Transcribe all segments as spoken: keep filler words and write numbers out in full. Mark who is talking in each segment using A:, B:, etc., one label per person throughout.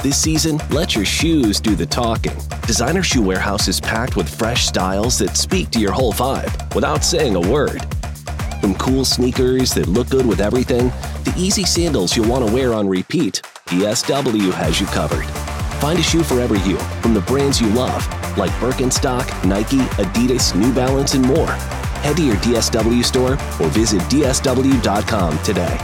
A: This season, let your shoes do the talking. Designer Shoe Warehouse is packed with fresh styles that speak to your whole vibe without saying a word. From cool sneakers that look good with everything, to easy sandals you'll want to wear on repeat, D S W has you covered. Find a shoe for every you from the brands you love, like Birkenstock, Nike, Adidas, New Balance, and more. Head to your D S W store or visit D S W dot com today.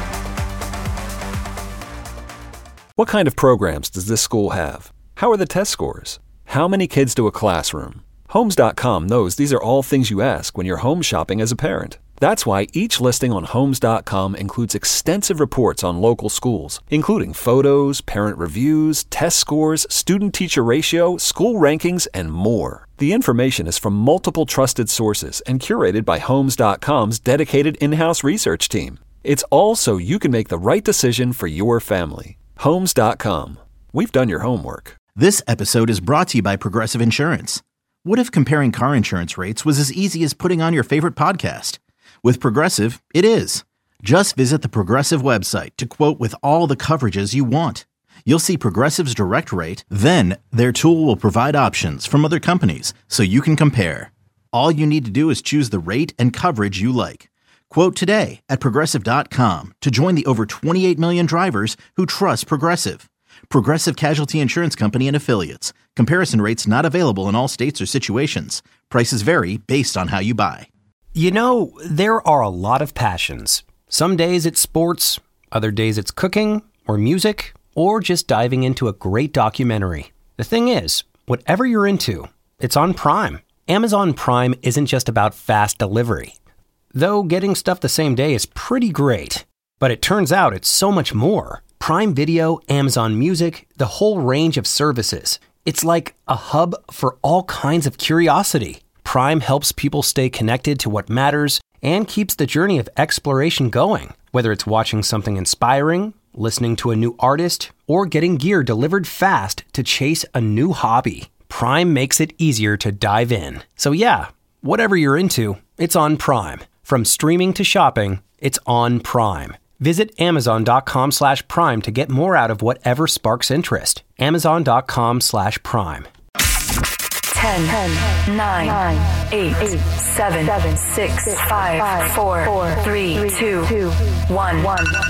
B: What kind of programs does this school have? How are the test scores? How many kids to a classroom? Homes dot com knows these are all things you ask when you're home shopping as a parent. That's why each listing on Homes dot com includes extensive reports on local schools, including photos, parent reviews, test scores, student-teacher ratio, school rankings, and more. The information is from multiple trusted sources and curated by Homes dot com's dedicated in-house research team. It's all so you can make the right decision for your family. Homes dot com. We've done your homework.
C: This episode is brought to you by Progressive Insurance. What if comparing car insurance rates was as easy as putting on your favorite podcast? With Progressive, it is. Just visit the Progressive website to quote with all the coverages you want. You'll see Progressive's direct rate, then their tool will provide options from other companies so you can compare. All you need to do is choose the rate and coverage you like. Quote today at Progressive dot com to join the over twenty-eight million drivers who trust Progressive. Progressive Casualty Insurance Company and Affiliates. Comparison rates not available in all states or situations. Prices vary based on how you buy.
D: You know, there are a lot of passions. Some days it's sports, other days it's cooking or music, or just diving into a great documentary. The thing is, whatever you're into, it's on Prime. Amazon Prime isn't just about fast delivery. Though getting stuff the same day is pretty great. But it turns out it's so much more. Prime Video, Amazon Music, the whole range of services. It's like a hub for all kinds of curiosity. Prime helps people stay connected to what matters and keeps the journey of exploration going. Whether it's watching something inspiring, listening to a new artist, or getting gear delivered fast to chase a new hobby, Prime makes it easier to dive in. So yeah, whatever you're into, it's on Prime. From streaming to shopping, it's on Prime. Visit Amazon dot com slash Prime to get more out of whatever sparks interest. Amazon dot com slash Prime.
E: ten, nine, eight, seven, six, five, four, three, two, one.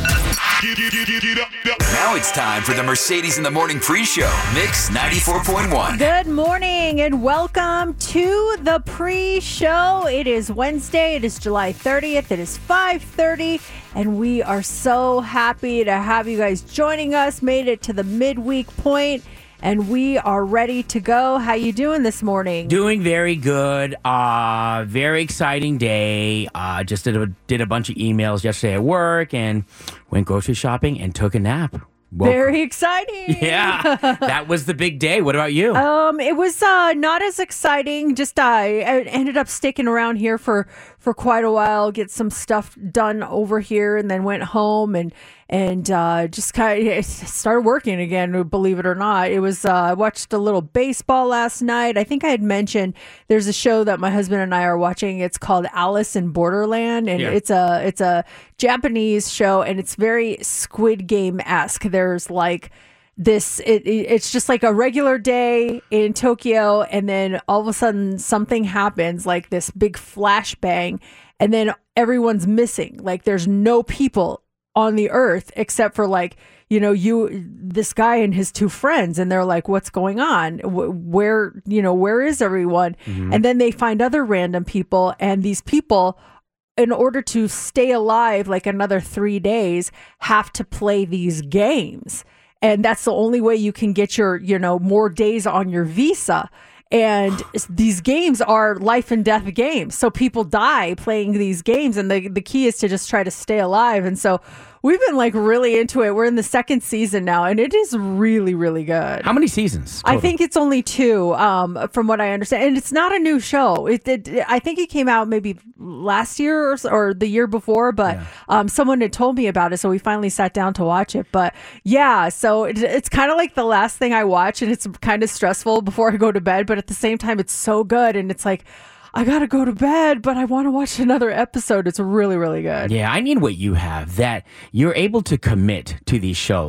F: Now it's time for the Mercedes in the Morning pre-show. Mix ninety-four point one.
G: Good morning and welcome to the pre-show. It is Wednesday. It is July thirtieth. It is five thirty. And we are so happy to have you guys joining us. Made it to the midweek point. And we are ready to go. How you doing this morning?
H: Doing very good. Uh, very exciting day. Uh, just did a, did a bunch of emails yesterday at work and went grocery shopping and took a nap. Woke.
G: Very exciting.
H: Yeah, that was the big day. What about you?
G: Um, it was uh, not as exciting. Just uh, I ended up sticking around here for, for quite a while, get some stuff done over here, and then went home and and uh, just kind of started working again. Believe it or not, it was. Uh, I watched a little baseball last night. I think I had mentioned there's a show that my husband and I are watching. It's called Alice in Borderland, and
H: yeah.
G: it's a it's a Japanese show, and it's very Squid Game-esque. There's like this, it, it, it's just like a regular day in Tokyo, and then all of a sudden something happens, like this big flashbang, and then everyone's missing. Like there's no people on the earth except for like, you know, you, this guy and his two friends, and they're like, what's going on? Where, you know, where is everyone? Mm-hmm. And then they find other random people, and these people, in order to stay alive like another three days, have to play these games. And that's the only way you can get your, you know, more days on your visa. And these games are life and death games. So people die playing these games. And the, the key is to just try to stay alive. And so we've been like really into it. We're in the second season now, and it is really, really good.
H: How many seasons total?
G: I think it's only two, um, from what I understand. And it's not a new show. It, it I think it came out maybe last year or, or the year before, but yeah. um, someone had told me about it, so we finally sat down to watch it. But yeah, so it, it's kind of like the last thing I watch, and it's kind of stressful before I go to bed, but at the same time, it's so good, and it's like, I gotta go to bed, but I want to watch another episode. It's really, really good.
H: Yeah, I need what you have, that you're able to commit to these shows.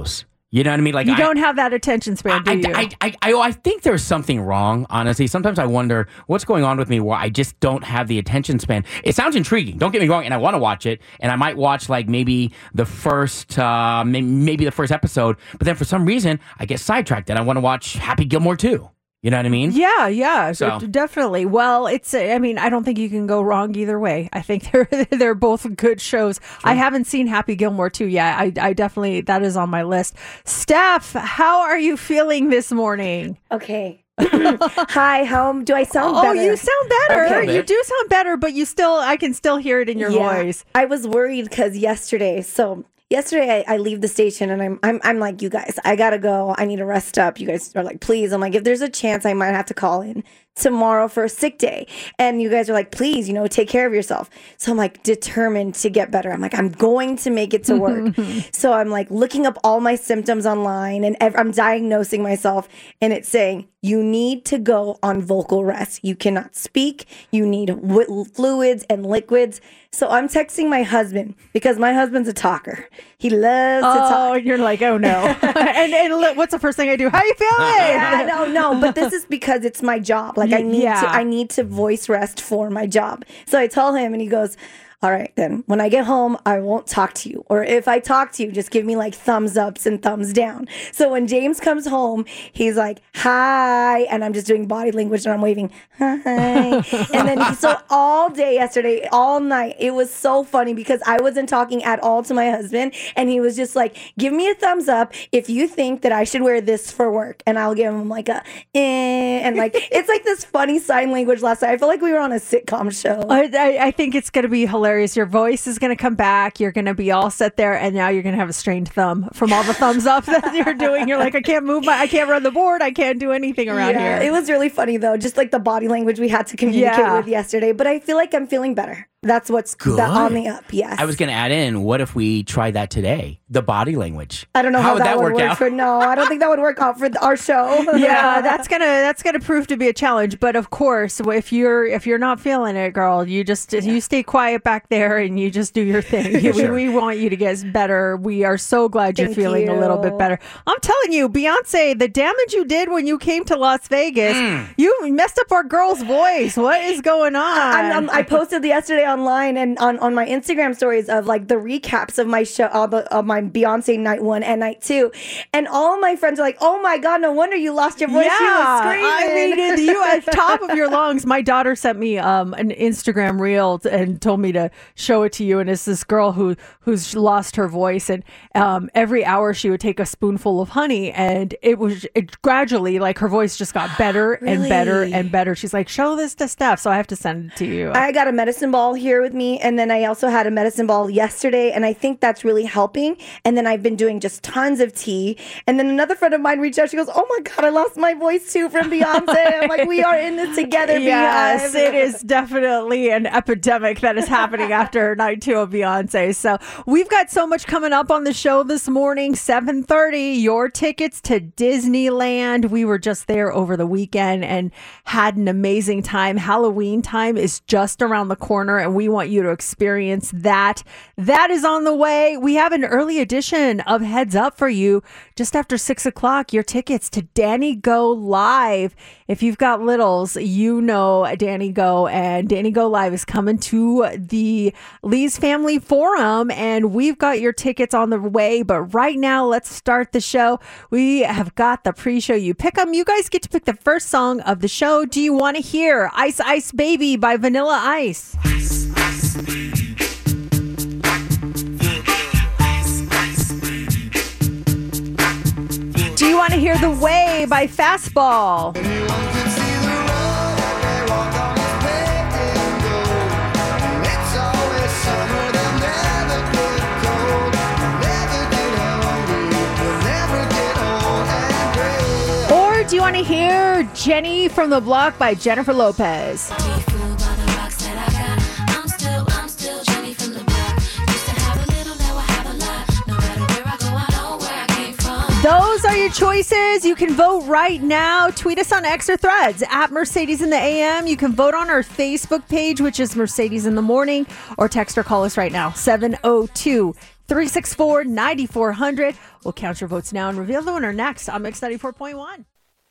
H: You know what I mean? Like
G: You
H: I,
G: don't have that attention span, do
H: I,
G: you?
H: I, I, I, I think there's something wrong, honestly. Sometimes I wonder what's going on with me where I just don't have the attention span. It sounds intriguing. Don't get me wrong. And I want to watch it. And I might watch like maybe the first, uh, maybe the first episode. But then for some reason, I get sidetracked and I want to watch Happy Gilmore too. You know what I mean?
G: Yeah, yeah,
H: So-
G: d- definitely. Well, it's. I mean, I don't think you can go wrong either way. I think they're they're both good shows. I haven't seen Happy Gilmore too yet. I I definitely that is on my list. Steph, how are you feeling this morning?
I: Okay. Hi, how do I sound
G: Oh,
I: better?
G: you sound better.
H: Okay.
G: You do sound better, but you still I can still hear it in your
I: Yeah.
G: voice.
I: I was worried because yesterday, so yesterday I, I leave the station and I'm, I'm I'm like, you guys, I gotta go. I need to rest up. You guys are like, please. I'm like, if there's a chance, I might have to call in tomorrow for a sick day. And you guys are like, please, you know, take care of yourself. So I'm like determined to get better. I'm like, I'm going to make it to work. So I'm like looking up all my symptoms online and ev- I'm diagnosing myself and it's saying, you need to go on vocal rest. You cannot speak. You need w- fluids and liquids. So I'm texting my husband because my husband's a talker. He loves to
G: Oh,
I: talk.
G: and you're like, oh no. and and li- what's the first thing I do? How you feeling?
I: Yeah, no, no, but this is because it's my job. Like I need
G: Yeah.
I: to, I need to voice rest for my job. So I tell him, and he goes, "All right, then when I get home, I won't talk to you. Or if I talk to you, just give me like thumbs ups and thumbs down." So when James comes home, he's like, "Hi," and I'm just doing body language and I'm waving, "Hi." And then he, so all day yesterday, all night, it was so funny because I wasn't talking at all to my husband, and he was just like, "Give me a thumbs up if you think that I should wear this for work," and I'll give him like a, eh, and like it's like this funny sign language last night. I feel like we were on a sitcom show.
G: I, I, I think it's going to be hilarious. Your voice is going to come back. You're going to be all set there, and now you're going to have a strained thumb from all the thumbs up that you're doing. You're like, I can't move my, I can't run the board. I can't do anything around
I: Yeah,
G: here.
I: it was really funny though, just like the body language we had to communicate
G: Yeah.
I: with yesterday. But I feel like I'm feeling better. That's what's the, on the up. Yes.
H: I was going to add in, what if we try that today? The body language.
I: I don't know how,
H: would
I: that, would
H: work
I: work
H: out?
I: for no. I don't think that would work out for th- our show.
G: yeah, that's gonna that's gonna prove to be a challenge. But of course, if you're if you're not feeling it, girl, you just you stay quiet back there and you just do your thing. we, we want you to get better. We are so glad you're
I: Thank
G: feeling a little bit
I: you.
G: better. I'm telling you, Beyonce, the damage you did when you came to Las Vegas, you messed up our girl's voice. What is going on?
I: I'm, I'm, I posted yesterday online and on, on my Instagram stories of like the recaps of my show, uh, the, of my Beyonce night one and night two, and all of my friends are like, "Oh my god, no wonder you lost your voice."
G: Yeah,
I: She was screaming.
G: I mean, it- you at the top of your lungs. My daughter sent me um, an Instagram reel t- and told me to show it to you. And it's this girl who who's lost her voice, and um, every hour she would take a spoonful of honey, and it was it gradually like her voice just got better and better
I: Really?
G: and better. She's like, "Show this to Steph," so I have to send it to you.
I: I got a medicine ball here with me, and then I also had a medicine ball yesterday, and I think that's really helping. And then I've been doing just tons of tea. And then another friend of mine reached out. She goes, "Oh my god, I lost my voice too from Beyonce." I'm like, "We are in this together,
G: Yes,
I: Beehive."
G: it is definitely an epidemic that is happening after night two of Beyonce. So we've got so much coming up on the show this morning. seven thirty, your tickets to Disneyland. We were just there over the weekend and had an amazing time. Halloween time is just around the corner, and we want you to experience that. That is on the way. We have an early edition of Heads Up for you just after six o'clock. Your tickets to Danny Go Live. If you've got littles, you know Danny Go, and Danny Go Live is coming to the Lee's Family Forum, and we've got your tickets on the way. But right now, let's start the show. We have got the pre-show. You pick them. You guys get to pick the first song of the show. Do you want to hear Ice Ice Baby by Vanilla Ice? Do you want to hear The Way by Fastball? Or do you want to hear Jenny from the Block by Jennifer Lopez? Those are your choices. You can vote right now. Tweet us on X or Threads at Mercedes in the A M. You can vote on our Facebook page, which is Mercedes in the Morning, or text or call us right now, seven oh two, three six four, nine four zero zero. We'll count your votes now and reveal the winner next on Mix ninety-four point one.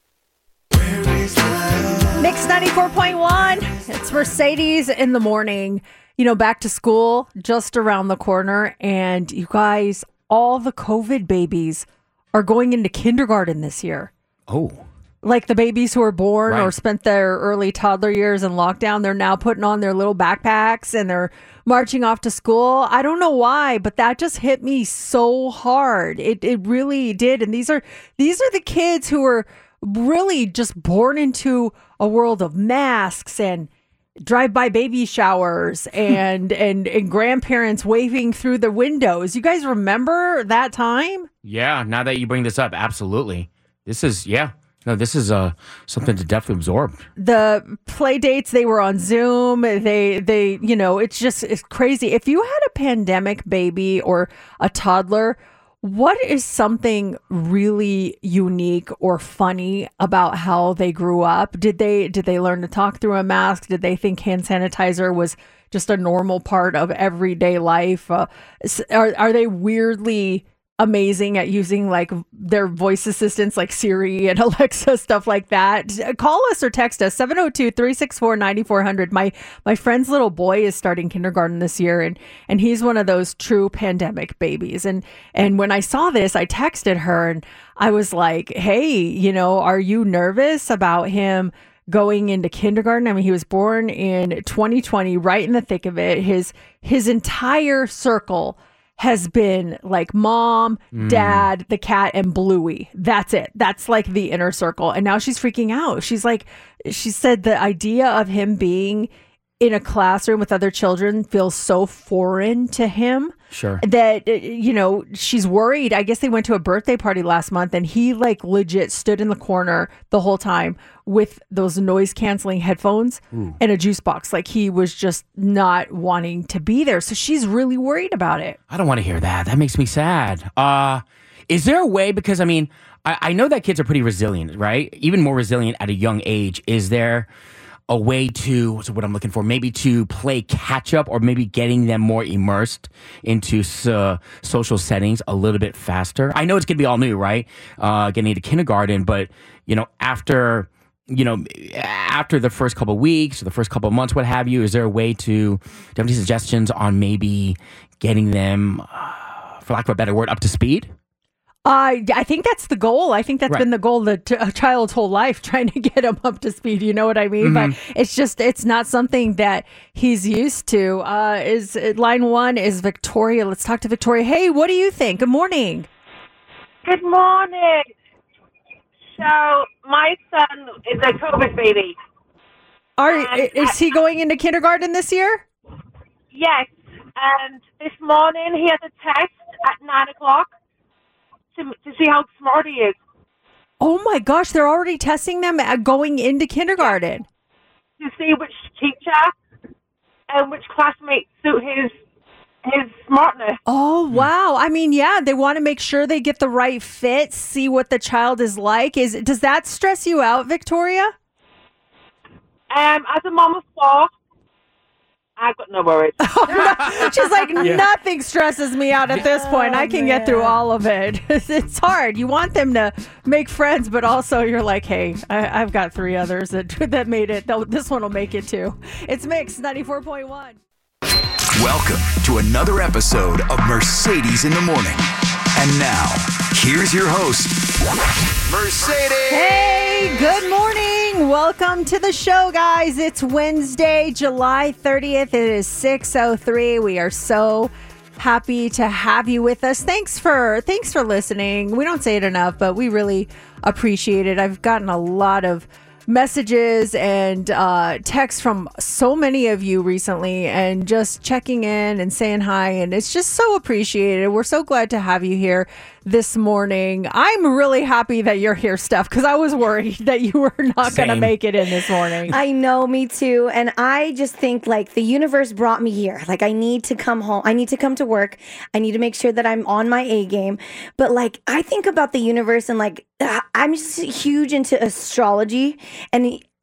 G: Mix ninety-four point one. It's Mercedes in the morning. You know, back to school just around the corner. And you guys, all the COVID babies are going into kindergarten this year.
H: Oh.
G: Like the babies who were born
H: Right.
G: or spent their early toddler years in lockdown, they're now putting on their little backpacks and they're marching off to school. I don't know why, but that just hit me so hard. It it really did. And these are these are the kids who were really just born into a world of masks and drive-by baby showers and and and grandparents waving through the windows. You guys remember that time?
H: Yeah, now that you bring this up, absolutely. This is, yeah. No, this is uh, something to definitely absorb.
G: The play dates, they were on Zoom. They, they, you know, it's just, it's crazy. If you had a pandemic baby or a toddler, what is something really unique or funny about how they grew up? Did they, did they learn to talk through a mask? Did they think hand sanitizer was just a normal part of everyday life? Uh, are, are they weirdly amazing at using like their voice assistants like Siri and Alexa, stuff like that? Call us or text us seven oh two, three six four, nine four zero zero. My my friend's little boy is starting kindergarten this year, and and he's one of those true pandemic babies. And and when I saw this, I texted her and I was like, hey, you know, are you nervous about him going into kindergarten? I mean, he was born in twenty twenty, right in the thick of it. His his entire circle has been like mom,
H: Mm.
G: dad, the cat, and Bluey. That's it. That's like the inner circle. And now she's freaking out. She's like, she said the idea of him being in a classroom with other children feels so foreign to him.
H: Sure.
G: That, uh, you know, she's worried. I guess they went to a birthday party last month and he like legit stood in the corner the whole time with those noise canceling headphones
H: Ooh.
G: and a juice box. Like he was just not wanting to be there. So she's really worried about it.
H: I don't want to hear that. That makes me sad. Uh, is there a way, because I mean, I, I know that kids are pretty resilient, right? Even more resilient at a young age. Is there a way to, what's what I'm looking for, maybe to play catch up or maybe getting them more immersed into uh, social settings a little bit faster? I know it's going to be all new, right? Uh, getting into kindergarten, but, you know, after, you know, after the first couple of weeks or the first couple of months, what have you, is there a way to, do you have any suggestions on maybe getting them, uh, for lack of a better word, up to speed?
G: Uh, I think that's the goal. I think that's
H: Right.
G: been the goal the t- a child's whole life, trying to get him up to speed. You know what I mean?
H: Mm-hmm.
G: But it's just, it's not something that he's used to. Uh, is line one is Victoria. Let's talk to Victoria. Hey, what do you think? Good morning.
J: Good morning. So my son is a COVID baby.
G: Are
J: Um,
G: is he going into kindergarten this year?
J: Yes, and this morning he had a test at nine o'clock to to see how smart he is.
G: Oh my gosh, they're already testing them at going into kindergarten.
J: To see which teacher and which classmates suit his his smartness.
G: Oh, wow. I mean, yeah, they want to make sure they get the right fit, see what the child is like. Is does that stress you out, Victoria?
J: Um, as a mom of four, I've got no worries.
G: She's like, nothing stresses me out at this point. I can get through all of it. It's hard. You want them to make friends, but also you're like, hey, I, I've got three others that that made it. They'll- This one will make it too. It's Mix ninety-four point one.
F: Welcome to another episode of Mercedes in the Morning. And now, here's your host, Mercedes.
G: Hey, good morning. Welcome to the show, guys. It's Wednesday, July thirtieth. It is six oh three. We are so happy to have you with us. Thanks for thanks for listening. We don't say it enough, but we really appreciate it. I've gotten a lot of messages and uh, texts from so many of you recently, and just checking in and saying hi, and it's just so appreciated. We're so glad to have you here this morning. I'm really happy that you're here, Steph, because I was worried that you were not going to
H: Same.
G: make it in this morning.
I: I know, me too. And I just think like the universe brought me here. Like I need to come home. I need to come to work. I need to make sure that I'm on my A game. But like I think about the universe and like uh, I'm just huge into astrology. And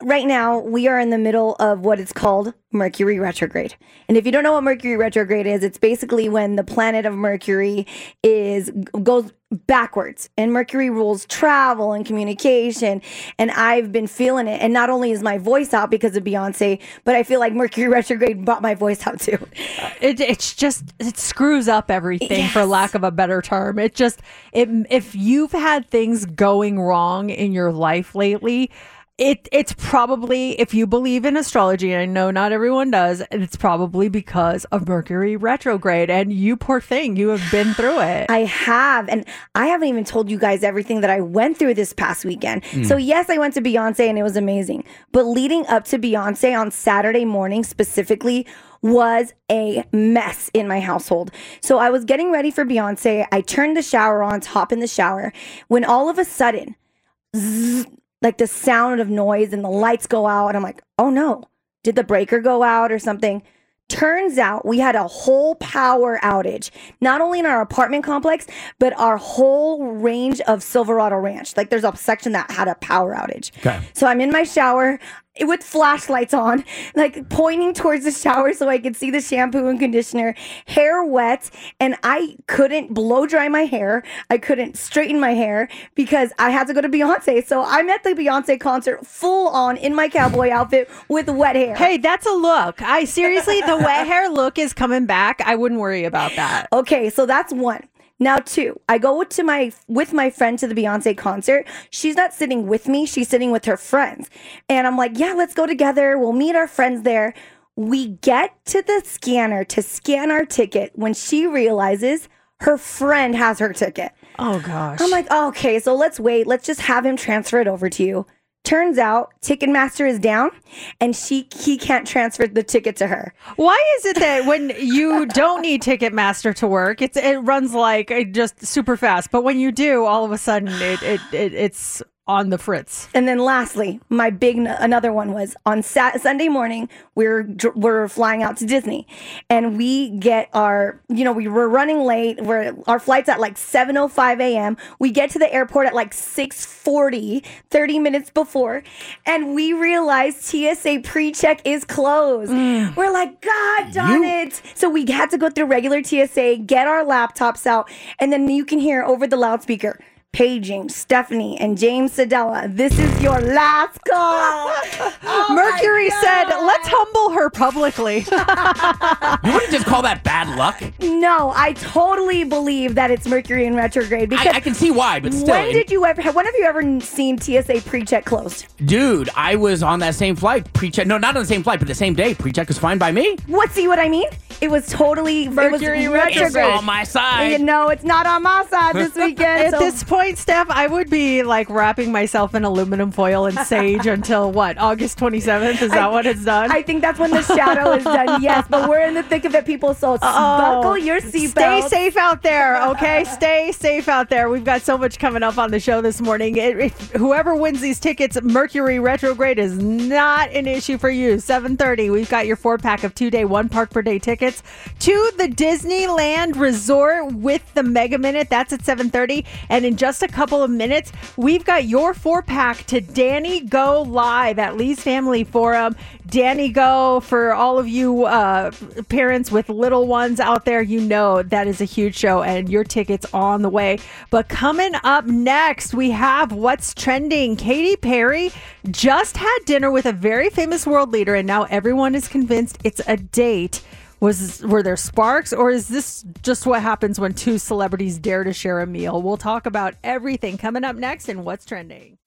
I: right now we are in the middle of what is called Mercury retrograde. And if you don't know what Mercury retrograde is, it's basically when the planet of Mercury is goes backwards, and Mercury rules travel and communication. And I've been feeling it. And not only is my voice out because of Beyonce, but I feel like Mercury retrograde brought my voice out too.
G: It, it's just, it screws up everything,
I: Yes.
G: for lack of a better term. It just, it, if you've had things going wrong in your life lately, It it's probably, if you believe in astrology, and I know not everyone does, it's probably because of Mercury retrograde. And you, poor thing, you have been through it.
I: I have. And I haven't even told you guys everything that I went through this past weekend.
G: Mm.
I: So, yes, I went to Beyonce and it was amazing. But leading up to Beyonce on Saturday morning specifically was a mess in my household. So, I was getting ready for Beyonce. I turned the shower on to hop in the shower when all of a sudden, zzz, like the sound of noise and the lights go out. And I'm like, oh no, did the breaker go out or something? Turns out we had a whole power outage, not only in our apartment complex, but our whole range of Silverado Ranch. Like there's a section that had a power outage.
H: Okay.
I: So I'm in my shower with flashlights on, like pointing towards the shower so I could see the shampoo and conditioner, hair wet, and I couldn't blow dry my hair. I couldn't straighten my hair because I had to go to Beyonce. So I'm at the Beyonce concert full on in my cowboy outfit with wet hair.
G: Hey, that's a look. I seriously, the wet hair look is coming back. I wouldn't worry about that.
I: Okay, so that's one. Now, two, I go to my with my friend to the Beyonce concert. She's not sitting with me. She's sitting with her friends. And I'm like, yeah, let's go together. We'll meet our friends there. We get to the scanner to scan our ticket when she realizes her friend has her ticket.
G: Oh, gosh.
I: I'm like, oh, okay, so let's wait. Let's just have him transfer it over to you. Turns out Ticketmaster is down and she he can't transfer the ticket to her.
G: Why is it that when you don't need Ticketmaster to work, it's it runs like uh, just super fast, but when you do, all of a sudden it, it, it it's on the fritz?
I: And then lastly, my big another one was on Sat- Sunday morning. We're we're flying out to Disney, and we get our you know we were running late. We're our flight's at like seven oh five a.m. We get to the airport at like six forty, thirty minutes before, and we realize T S A pre-check is closed. Mm. We're like, God darn you- it! So we had to go through regular T S A, get our laptops out, and then you can hear over the loudspeaker, paging Stephanie and James Sedella, this is your last call. Oh
G: Mercury said, let's humble her publicly.
H: You wouldn't just call that bad luck?
I: No, I totally believe that it's Mercury in retrograde. Because
H: I, I can see why, but still.
I: When did you ever, when have you ever seen T S A pre-check closed?
H: Dude, I was on that same flight, pre-check. No, not on the same flight, but the same day. Pre-check was fine by me.
I: What, see what I mean? It was totally
G: Mercury
I: it was retrograde.
H: It's on my side.
I: No, it's not on my side this weekend.
G: At
I: so.
G: this point, Steph, I would be like wrapping myself in aluminum foil and sage until what, August twenty-seventh? Is that
I: I,
G: what it's done?
I: I think that's when the shadow is done, yes. But we're in the thick of it, people, so oh, buckle your seatbelt.
G: Stay safe out there, okay? Stay safe out there. We've got so much coming up on the show this morning. It, it, whoever wins these tickets, Mercury retrograde is not an issue for you. seven thirty, we've got your four-pack of two-day, one-park-per-day tickets to the Disneyland Resort with the Mega Minute. That's at seven thirty. And in just a couple of minutes, we've got your four-pack to Danny Go Live at Lee's Family Forum. Danny Go, for all of you uh, parents with little ones out there, you know that is a huge show and your ticket's on the way. But coming up next, we have What's Trending. Katy Perry just had dinner with a very famous world leader, and now everyone is convinced it's a date. Was were there sparks, or is this just what happens when two celebrities dare to share a meal? We'll talk about everything coming up next in What's Trending.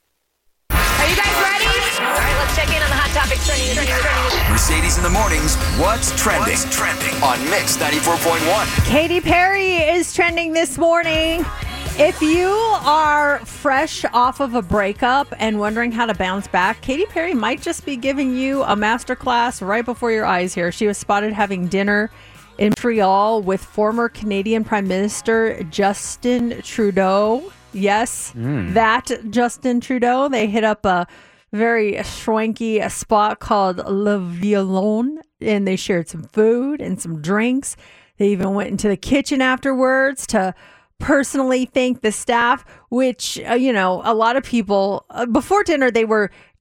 E: Are you guys ready? All right, let's check in on the hot topics trending. trending, trending.
F: Mercedes in the mornings. What's trending? What's trending on Mix ninety-four point one.
G: Katy Perry is trending this morning. If you are fresh off of a breakup and wondering how to bounce back, Katy Perry might just be giving you a masterclass right before your eyes here. She was spotted having dinner in Montreal with former Canadian Prime Minister Justin Trudeau. Yes, mm. that Justin Trudeau. They hit up a very swanky a spot called Le Violon, and they shared some food and some drinks. They even went into the kitchen afterwards to personally thank the staff, which, uh, you know, a lot of people, uh, before dinner, they were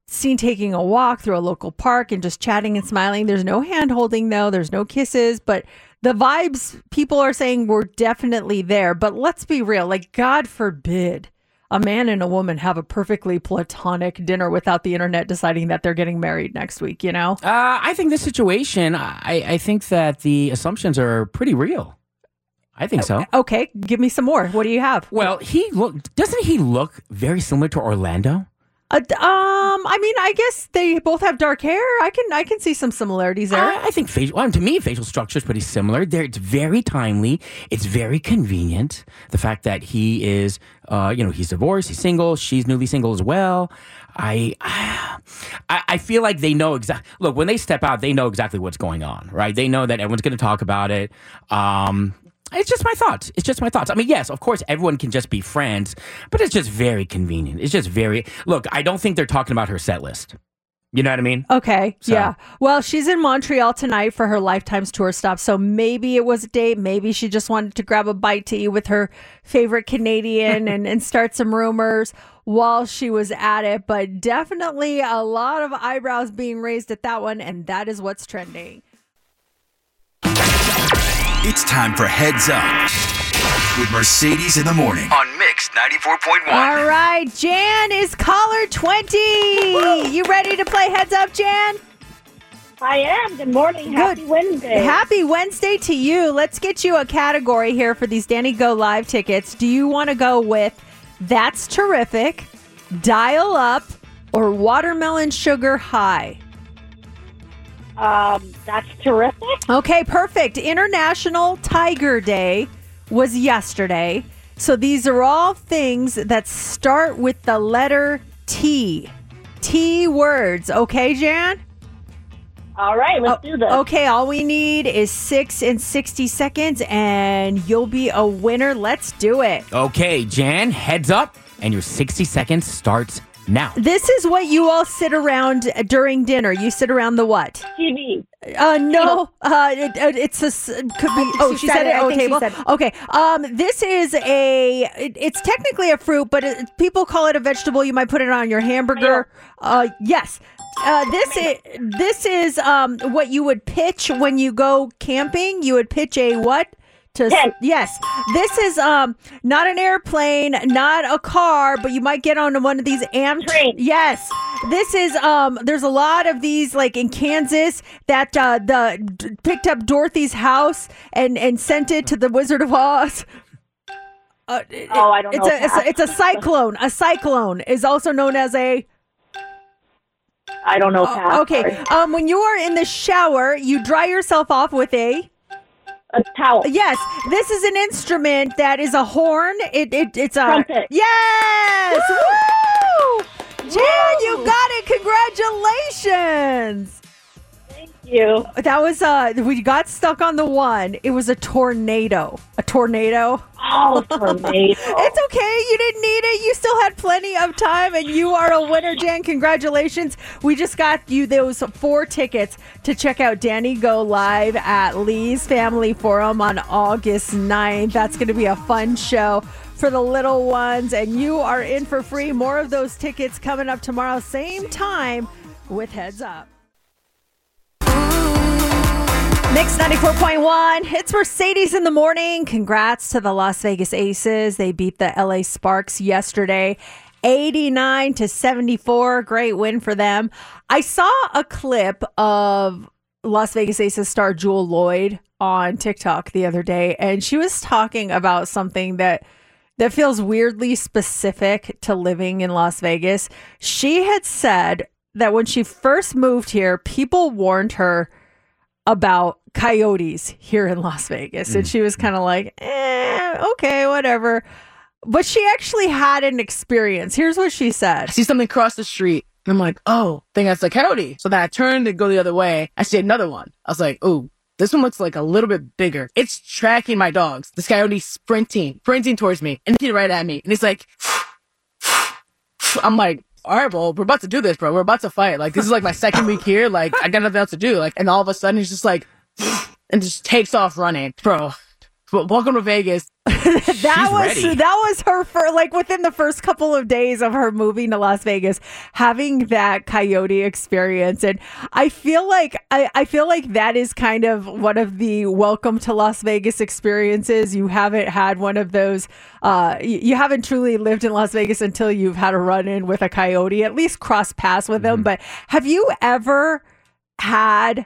G: seen taking a walk through a local park and just chatting and smiling. There's no hand holding, though. There's no kisses, but the vibes people are saying were definitely there. But let's be real. Like, God forbid a man and a woman have a perfectly platonic dinner without the internet deciding that they're getting married next week, you know?
H: Uh, I think this situation, I, I think that the assumptions are pretty real. I think so.
G: Okay, give me some more. What do you have?
H: Well, he look doesn't he look very similar to Orlando?
G: Uh, um, I mean, I guess they both have dark hair. I can I can see some similarities there.
H: I, I think facial. Well, to me, facial structure is pretty similar. There, it's very timely. It's very convenient. The fact that he is, uh, you know, he's divorced, he's single, she's newly single as well. I, I, I feel like they know exactly. Look, when they step out, they know exactly what's going on, right? They know that everyone's going to talk about it. Um. It's just my thoughts. It's just my thoughts. I mean, yes, of course, everyone can just be friends, but it's just very convenient. It's just very... Look, I don't think they're talking about her set list. You know what I mean?
G: Okay,
H: So-
G: yeah. Well, she's in Montreal tonight for her Lifetime's tour stop, so maybe it was a date. Maybe she just wanted to grab a bite to eat with her favorite Canadian and, and start some rumors while she was at it. But definitely a lot of eyebrows being raised at that one, and that is what's trending.
F: It's time for Heads Up with Mercedes in the Morning on Mix ninety-four point one.
G: All right, Jan is caller twenty. You ready to play Heads Up, Jan?
J: I am. Good morning. Happy Wednesday.
G: Happy Wednesday to you. Let's get you a category here for these Danny Go Live tickets. Do you want to go with That's Terrific, Dial Up, or Watermelon Sugar High?
J: Um, that's terrific.
G: Okay, perfect. International Tiger Day was yesterday. So these are all things that start with the letter T. T words. Okay, Jan?
J: All right, let's
G: Oh,
J: do this.
G: Okay, all we need is six and sixty seconds, and you'll be a winner. Let's do it.
H: Okay, Jan, heads up, and your sixty seconds starts now.
G: This is what you all sit around during dinner. You sit around the what?
J: T V.
G: Uh, no, uh, it, it, it's a, s- could be, oh, she,
I: She
G: said,
I: said
G: it,
I: it. I
G: oh,
I: think she
G: table.
I: said-
G: Okay, um, this is a, it, it's technically a fruit, but it, people call it a vegetable. You might put it on your hamburger. Uh, yes. Uh, this is, this is, um, what you would pitch when you go camping. You would pitch a what? To,
J: Tent.
G: yes, this is um not an airplane, not a car, but you might get on one of these am
J: Train.
G: Yes, this is um. There's a lot of these like in Kansas that uh, the d- picked up Dorothy's house and and sent it to the Wizard of Oz. Uh, it-
J: Oh, I don't
G: it's
J: know
G: A, it's a it's a cyclone. A cyclone is also known as a.
J: I don't know. Pat.
G: Okay,
J: Sorry.
G: um, when you are in the shower, you dry yourself off with a.
J: A towel.
G: Yes, this is an instrument that is a horn. It, it it's a
J: Trumpet.
G: Yes! Woo! Jan, you
J: Woo!
G: got it. Congratulations.
J: Thank you.
G: That was uh we got stuck on the one. It was a tornado. A tornado.
J: Oh, tornado.
G: It's okay. You didn't need it. You still had plenty of time, and you are a winner, Jan. Congratulations. We just got you those four tickets to check out Danny Go Live at Lee's Family Forum on August ninth. That's going to be a fun show for the little ones, and you are in for free. More of those tickets coming up tomorrow, same time with Heads Up. Mix ninety-four point one. It's Mercedes in the morning. Congrats to the Las Vegas Aces. They beat the L A Sparks yesterday, eighty-nine to seventy-four. Great win for them. I saw a clip of Las Vegas Aces star Jewel Lloyd on TikTok the other day, and she was talking about something that that feels weirdly specific to living in Las Vegas. She had said that when she first moved here, people warned her about coyotes here in Las Vegas. And she was kind of like, eh, okay, whatever. But she actually had an experience. Here's what she said.
K: I see something across the street, and I'm like, oh, I think that's a coyote. So then I turned to go the other way. I see another one. I was like, ooh, this one looks like a little bit bigger. It's tracking my dogs. This coyote's sprinting, sprinting towards me, and he's right at me. And he's like, I'm like, all right, well, we're about to do this, bro. We're about to fight. Like, this is like my second week here. Like, I got nothing else to do. Like, and all of a sudden he's just like, and just takes off running. Bro, welcome to Vegas.
G: that
H: She's
G: was
H: ready.
G: that was her for like within the first couple of days of her moving to Las Vegas, having that coyote experience. And I feel like I, I feel like that is kind of one of the welcome to Las Vegas experiences. You haven't had one of those uh you, you haven't truly lived in Las Vegas until you've had a run-in with a coyote, at least cross paths with them. But have you ever had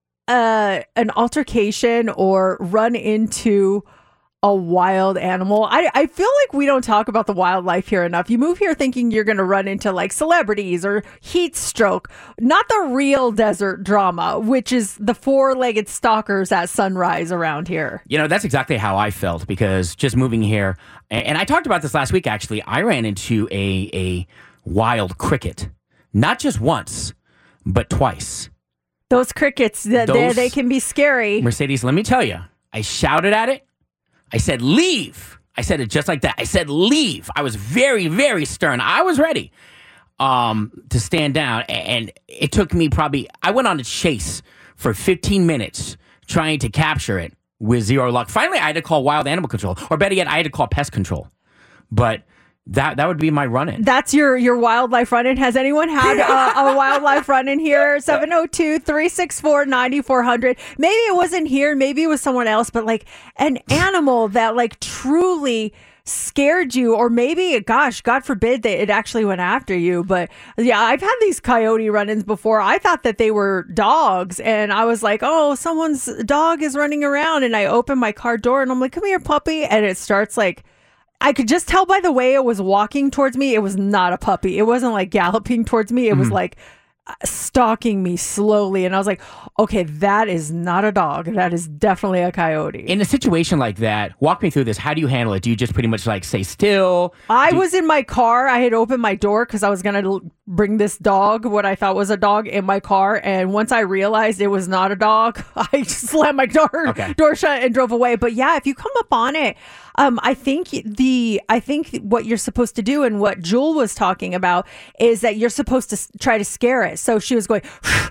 G: uh an altercation or run into a wild animal? I, I feel like we don't talk about the wildlife here enough. You move here thinking you're going to run into like celebrities or heat stroke, not the real desert drama, which is the four-legged stalkers at sunrise around here.
H: You know, that's exactly how I felt because just moving here, and, and I talked about this last week, actually, I ran into a, a wild cricket, not just once, but twice.
G: Those crickets, they,
H: Those-
G: they can be scary.
H: Mercedes, let me tell you, I shouted at it. I said, leave. I said it just like that. I said, leave. I was very, very stern. I was ready um, to stand down. And it took me probably, I went on a chase for fifteen minutes trying to capture it with zero luck. Finally, I had to call wild animal control. Or better yet, I had to call pest control. But that that would be my run-in.
G: That's your your wildlife run-in. Has anyone had a, a wildlife run-in here? seven oh two, three six four, nine four hundred. Maybe it wasn't here. Maybe it was someone else. But like an animal that like truly scared you, or maybe, gosh, God forbid that it actually went after you. But yeah, I've had these coyote run-ins before. I thought that they were dogs, and I was like, oh, someone's dog is running around. And I open my car door, and I'm like, come here, puppy. And it starts like, I could just tell by the way it was walking towards me, it was not a puppy. It wasn't like galloping towards me. It was like stalking me slowly. And I was like, okay, that is not a dog. That is definitely a coyote.
H: In a situation like that, walk me through this. How do you handle it? Do you just pretty much like stay still?
G: I
H: Do-
G: was in my car. I had opened my door because I was going to bring this dog, what I thought was a dog, in my car. And once I realized it was not a dog, I just slammed my door,
H: Okay.
G: door shut and drove away. But yeah, if you come up on it, um, I think the I think what you're supposed to do, and what Jewel was talking about, is that you're supposed to s- try to scare it. So she was going,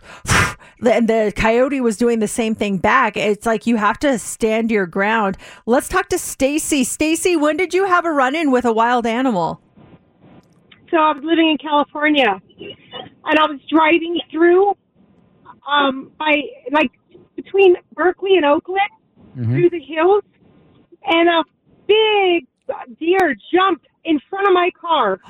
G: and the coyote was doing the same thing back. It's like you have to stand your ground. Let's talk to Stacy. Stacy, when did you have a run-in with a wild animal?
J: So I was living in California, and I was driving through, um, by like between Berkeley and Oakland, through the hills, and a big deer jumped in front of my car.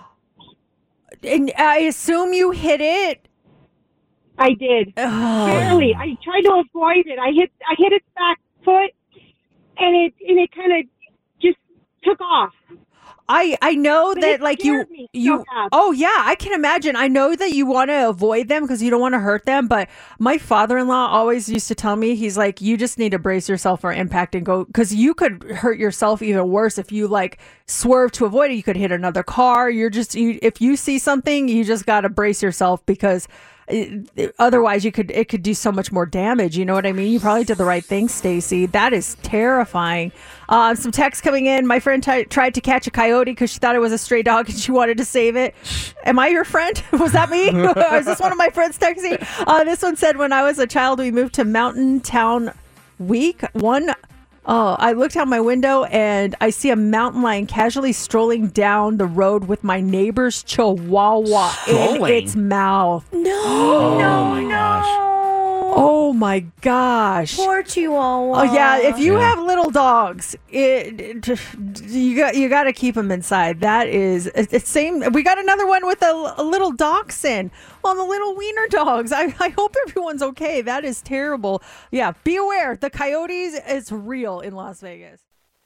G: And I assume you hit it.
J: I did.
G: Oh.
J: Barely. I tried to avoid it. I hit I hit its back foot, and it and it kind of just took off.
G: I, I know
J: But
G: that
J: it
G: like you
J: scared me so
G: you
J: bad.
G: oh yeah, I can imagine. I know that you want to avoid them because you don't want to hurt them, but my father-in-law always used to tell me, he's like, you just need to brace yourself for impact and go, because you could hurt yourself even worse if you like swerve to avoid it. You could hit another car. You're just you, if you see something, you just got to brace yourself, because it, it- otherwise you could it could do so much more damage. You know what I mean? You probably did the right thing, Stacy. That is terrifying. Uh, some text coming in. My friend t- tried to catch a coyote because she thought it was a stray dog and she wanted to save it. Am I your friend? Was that me? Is this one of my friends texting? Uh, this one said, when I was a child, we moved to Mountain Town Week. One, oh, I looked out my window and I see a mountain lion casually strolling down the road with my neighbor's chihuahua
H: Strolling?
G: in its mouth.
I: No,
H: Oh
I: no,
H: my
I: no.
H: gosh.
G: Oh my gosh.
I: Poor Chihuahua.
G: Oh yeah, if you
H: Yeah.
G: have little dogs, it, it- you got you got to keep them inside. That is it's it's same. We got another one with a, a little dachshund on the little wiener dogs. I, I hope everyone's okay. That is terrible. Yeah, be aware. The coyotes is real in Las Vegas.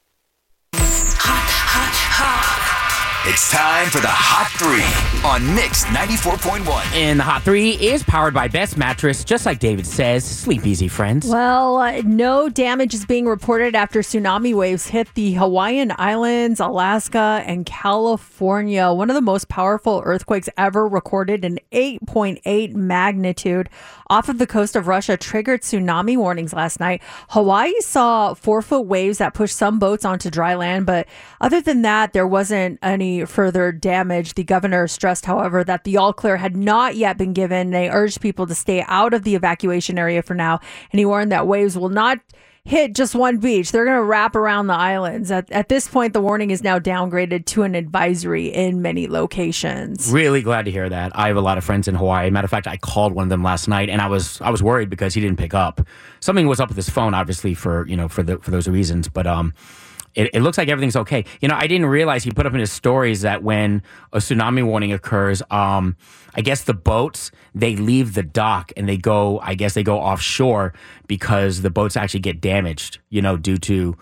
F: It's time for the Hot Three on Mix ninety-four point one.
H: And the Hot three is powered by Best Mattress. Just like David says, sleep easy, friends.
G: Well, uh, no damage is being reported after tsunami waves hit the Hawaiian Islands, Alaska, and California. One of the most powerful earthquakes ever recorded, an eight point eight magnitude off of the coast of Russia, triggered tsunami warnings last night. Hawaii saw four-foot waves that pushed some boats onto dry land, but other than that, there wasn't any further damage. The governor stressed, however, that the all clear had not yet been given. They urged people to stay out of the evacuation area for now, and he warned that waves will not hit just one beach. They're going to wrap around the islands. At, at this point, the warning is now downgraded to an advisory in many locations.
H: Really glad to hear that. I have a lot of friends in Hawaii. Matter of fact, I called one of them last night, and I was I was worried because he didn't pick up. Something was up with his phone, obviously, for you know for the for those reasons. But um, it, it looks like everything's okay. You know, I didn't realize he put up in his stories that when a tsunami warning occurs, um, I guess the boats, they leave the dock and they go, I guess they go offshore because the boats actually get damaged, you know, due to,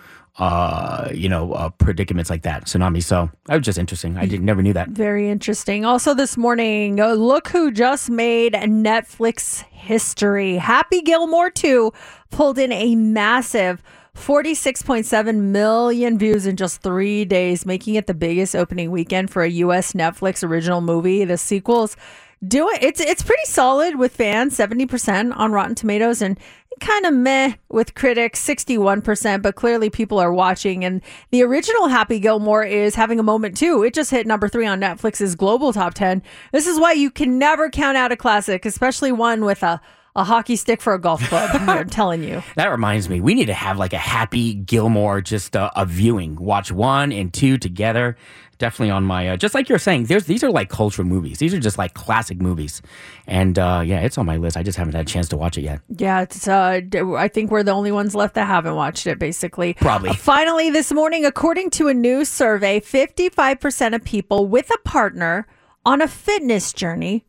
H: uh, you know, uh, predicaments like that, tsunami. So that was just interesting. I didn't, never knew that.
G: Very interesting. Also this morning, uh, look who just made Netflix history. Happy Gilmore two pulled in a massive forty-six point seven million views in just three days, making it the biggest opening weekend for a U S Netflix original movie. The sequel's doing it's it's pretty solid with fans, seventy percent on Rotten Tomatoes, and kind of meh with critics, sixty-one percent, but clearly people are watching. And the original Happy Gilmore is having a moment too. It just hit number three on Netflix's global top ten. This is why you can never count out a classic, especially one with a A hockey stick for a golf club. I'm telling you.
H: That reminds me, we need to have like a Happy Gilmore, just uh, a viewing. Watch one and two together. Definitely on my, uh, just like you're saying, there's these are like cultural movies. These are just like classic movies. And uh, yeah, it's on my list. I just haven't had a chance to watch it yet.
G: Yeah, it's. Uh, I think we're the only ones left that haven't watched it, basically.
H: Probably.
G: Uh, finally, this morning, according to a new survey, fifty-five percent of people with a partner on a fitness journey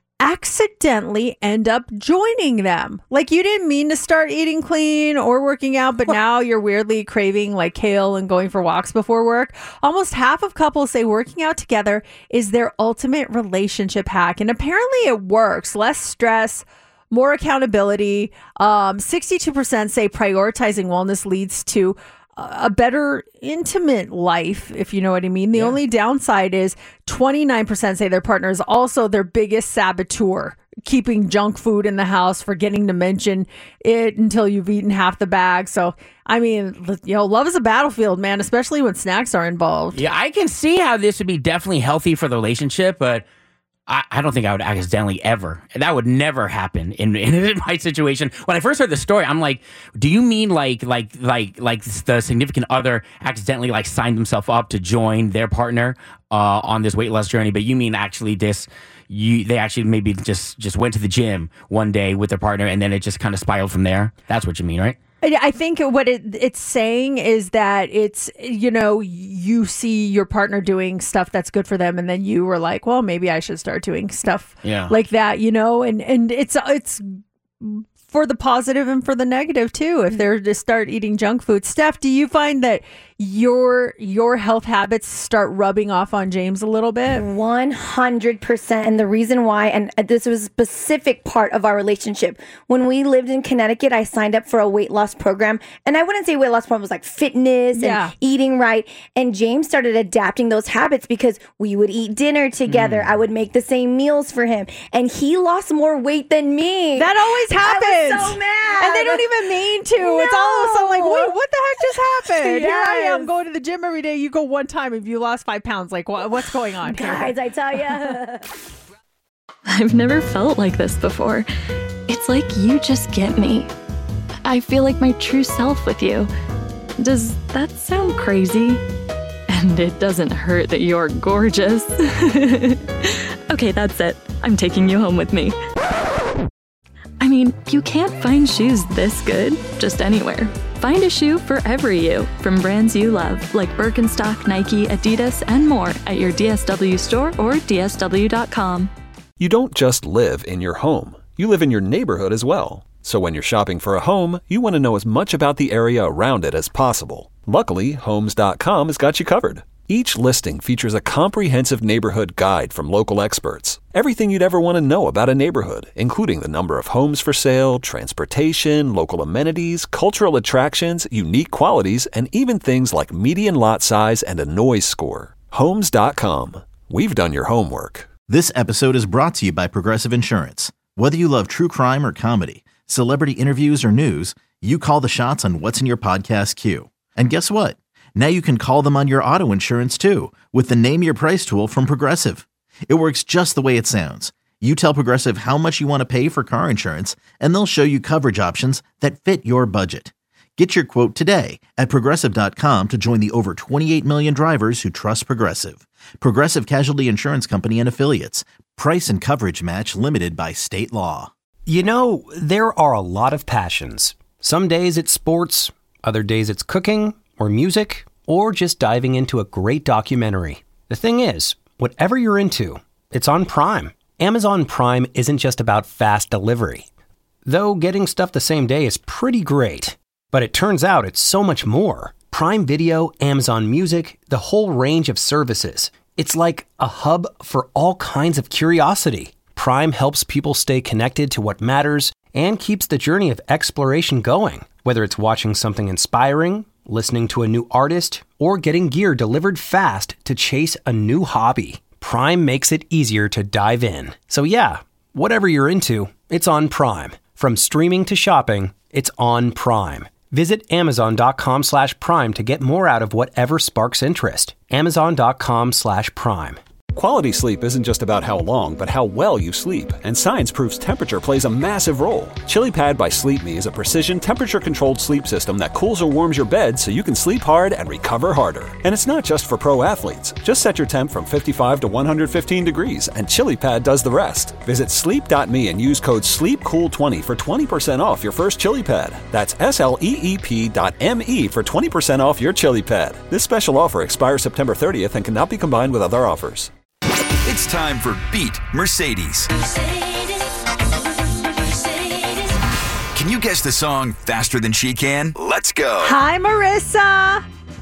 G: accidentally end up joining them. Like, you didn't mean to start eating clean or working out, but now you're weirdly craving like kale and going for walks before work. Almost half of couples say working out together is their ultimate relationship hack, and apparently it works. Less stress, more accountability. Um, sixty-two percent say prioritizing wellness leads to a better intimate life, if you know what I mean. The yeah. only downside is twenty-nine percent say their partner is also their biggest saboteur, keeping junk food in the house, forgetting to mention it until you've eaten half the bag. So, I mean, you know, love is a battlefield, man, especially when snacks are involved.
H: Yeah, I can see how this would be definitely healthy for the relationship, but I, I don't think I would accidentally ever. That would never happen in, in my situation. When I first heard the story, I'm like, do you mean like like like like the significant other accidentally like signed themselves up to join their partner uh, on this weight loss journey? But you mean actually this, you they actually maybe just, just went to the gym one day with their partner and then it just kind of spiraled from there? That's what you mean, right?
G: I think what it, it's saying is that it's, you know, you see your partner doing stuff that's good for them, and then you were like, well, maybe I should start doing stuff
H: yeah.
G: like that, you know, and, and it's, it's for the positive and for the negative too, if they're to start eating junk food. Steph, do you find that your your health habits start rubbing off on James a little bit?
I: one hundred percent. And the reason why, and this was a specific part of our relationship. When we lived in Connecticut, I signed up for a weight loss program. And I wouldn't say weight loss program was like fitness
G: yeah.
I: and eating right. And James started adapting those habits because we would eat dinner together. Mm. I would make the same meals for him. And he lost more weight than me.
G: That always happens.
I: I was so mad.
G: And they don't even mean to.
I: No.
G: It's all of a sudden like, wait, what the heck just happened?
I: Yes.
G: Here I am going to the gym every day. You go one time if you lost five pounds. Like, what, what's going on here?
I: Guys, I tell you.
L: I've never felt like this before. It's like you just get me. I feel like my true self with you. Does that sound crazy? And it doesn't hurt that you're gorgeous. Okay, that's it. I'm taking you home with me. I mean, you can't find shoes this good just anywhere. Find a shoe for every you from brands you love, like Birkenstock, Nike, Adidas, and more at your D S W store or D S W dot com.
B: You don't just live in your home. You live in your neighborhood as well. So when you're shopping for a home, you want to know as much about the area around it as possible. Luckily, Homes dot com has got you covered. Each listing features a comprehensive neighborhood guide from local experts. Everything you'd ever want to know about a neighborhood, including the number of homes for sale, transportation, local amenities, cultural attractions, unique qualities, and even things like median lot size and a noise score. Homes dot com. We've done your homework.
C: This episode is brought to you by Progressive Insurance. Whether you love true crime or comedy, celebrity interviews or news, you call the shots on what's in your podcast queue. And guess what? Now you can call them on your auto insurance too with the Name Your Price tool from Progressive. It works just the way it sounds. You tell Progressive how much you want to pay for car insurance, and they'll show you coverage options that fit your budget. Get your quote today at Progressive dot com to join the over twenty-eight million drivers who trust Progressive. Progressive Casualty Insurance Company and Affiliates. Price and coverage match limited by state law.
D: You know, there are a lot of passions. Some days it's sports, other days it's cooking or music, or just diving into a great documentary. The thing is, whatever you're into, it's on Prime. Amazon Prime isn't just about fast delivery. Though getting stuff the same day is pretty great. But it turns out it's so much more. Prime Video, Amazon Music, the whole range of services. It's like a hub for all kinds of curiosity. Prime helps people stay connected to what matters and keeps the journey of exploration going. Whether it's watching something inspiring, listening to a new artist, or getting gear delivered fast to chase a new hobby, Prime makes it easier to dive in. So yeah, whatever you're into, it's on Prime. From streaming to shopping, it's on Prime. Visit Amazon.com slash Prime to get more out of whatever sparks interest. Amazon.com slash Prime.
B: Quality sleep isn't just about how long, but how well you sleep. And science proves temperature plays a massive role. ChiliPad by Sleep Me is a precision temperature-controlled sleep system that cools or warms your bed so you can sleep hard and recover harder. And it's not just for pro athletes. Just set your temp from fifty-five to one hundred fifteen degrees, and ChiliPad does the rest. Visit sleep dot me and use code sleep cool twenty for twenty percent off your first ChiliPad. That's S L E E P dot M E for twenty percent off your ChiliPad. This special offer expires September thirtieth and cannot be combined with other offers.
F: It's time for Beat Mercedes. Can you guess the song faster than she can? Let's go.
G: Hi, Marissa.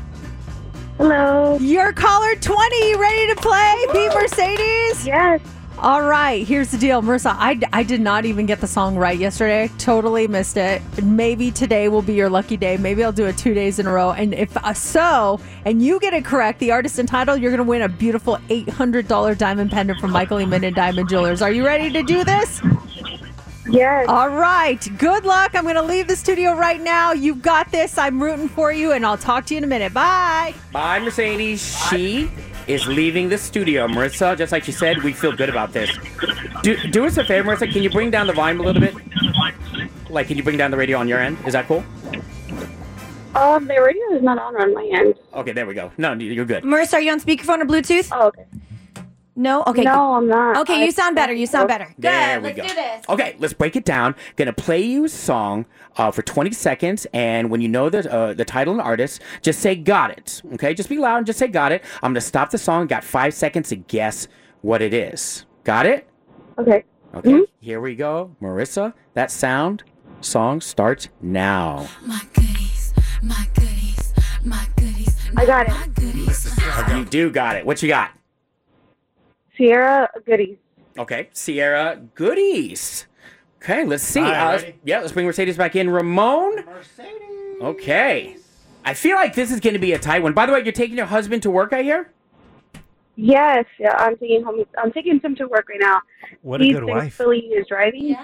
J: Hello.
G: You're caller twenty. You ready to play? Beat Mercedes?
J: Yes.
G: All right, here's the deal. Marissa, I, I did not even get the song right yesterday. Totally missed it. Maybe today will be your lucky day. Maybe I'll do it two days in a row. And if uh, so, and you get it correct, the artist and title, you're going to win a beautiful eight hundred dollars diamond pendant from Michael E. Minden Diamond Jewelers. Are you ready to do this?
J: Yes.
G: All right. Good luck. I'm going to leave the studio right now. You've got this. I'm rooting for you, and I'll talk to you in a minute. Bye.
H: Bye, Mercedes. She is leaving the studio. Marissa, just like she said, we feel good about this. Do, do us a favor, Marissa. Can you bring down the volume a little bit? Like, can you bring down the radio on your end? Is that cool?
J: Um, the radio is not on on my end.
H: Okay, there we go. No, you're good.
I: Marissa, are you on speakerphone or Bluetooth?
J: Oh, okay.
I: No? Okay.
J: No, I'm not.
I: Okay,
J: I-
I: you sound better. You sound better.
H: There
I: Good.
H: we
I: Let's
H: go.
I: do this.
H: Okay, let's break it down. Gonna play you a song uh, for twenty seconds, and when you know the uh, the title and artist, just say "got it." Okay, just be loud and just say "got it." I'm gonna stop the song. Got five seconds to guess what it is. Got it?
J: Okay.
H: Okay.
J: Mhm.
H: Here we go, Marissa. That sound song starts now.
M: My goodies, my goodies, my goodies.
J: I got it.
M: My goodies.
H: You do got it. What you got?
J: Sierra Goodies.
H: Okay, Sierra Goodies. Okay, let's see.
N: All right,
H: Uh, let's-
N: ready?
H: yeah, let's bring Mercedes back in. Ramon.
N: Mercedes.
H: Okay. I feel like this is going to be a tight one. By the way, you're taking your husband to work, I hear?
J: Yes, yeah, I'm taking him. I'm taking him to work right now.
N: What a
J: He's
N: good wife.
J: thankfully is driving.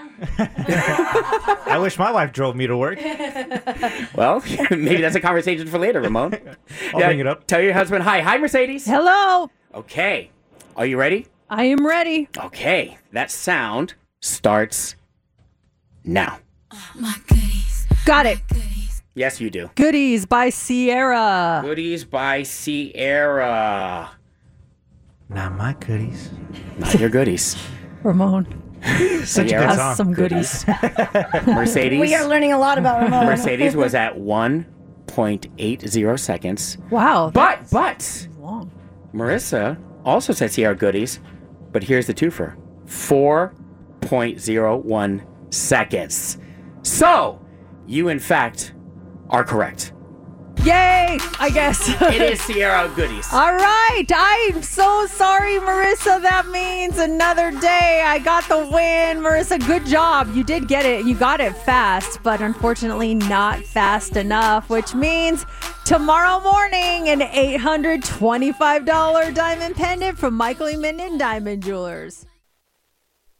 N: I wish my wife drove me to work.
H: Well, maybe that's a conversation for later, Ramon.
N: I'll bring it up.
H: Tell your husband hi. Hi, Mercedes.
G: Hello.
H: Okay. Are you ready?
G: I am ready.
H: Okay. That sound starts now.
M: My goodies.
G: Got it.
H: Yes, you do.
G: Goodies by Sierra.
H: Goodies by Sierra.
N: Not my goodies.
H: Not your goodies.
G: Ramon.
N: Such a
H: Sierra.
N: good
G: Has
N: song.
G: some goodies.
H: Mercedes.
I: We are learning a lot about Ramon.
H: Mercedes was at one point eight zero seconds.
G: Wow.
H: But, but,
G: Long.
H: Marissa also said Sierra Goodies, but here's the twofer. four point zero one seconds. So, you in fact are correct.
G: Yay, I guess.
H: It is Sierra Goodies.
G: All right. I'm so sorry, Marissa. That means another day. I got the win. Marissa, good job. You did get it. You got it fast, but unfortunately not fast enough, which means tomorrow morning, an eight hundred twenty-five dollars diamond pendant from Michael E. Minden Diamond Jewelers.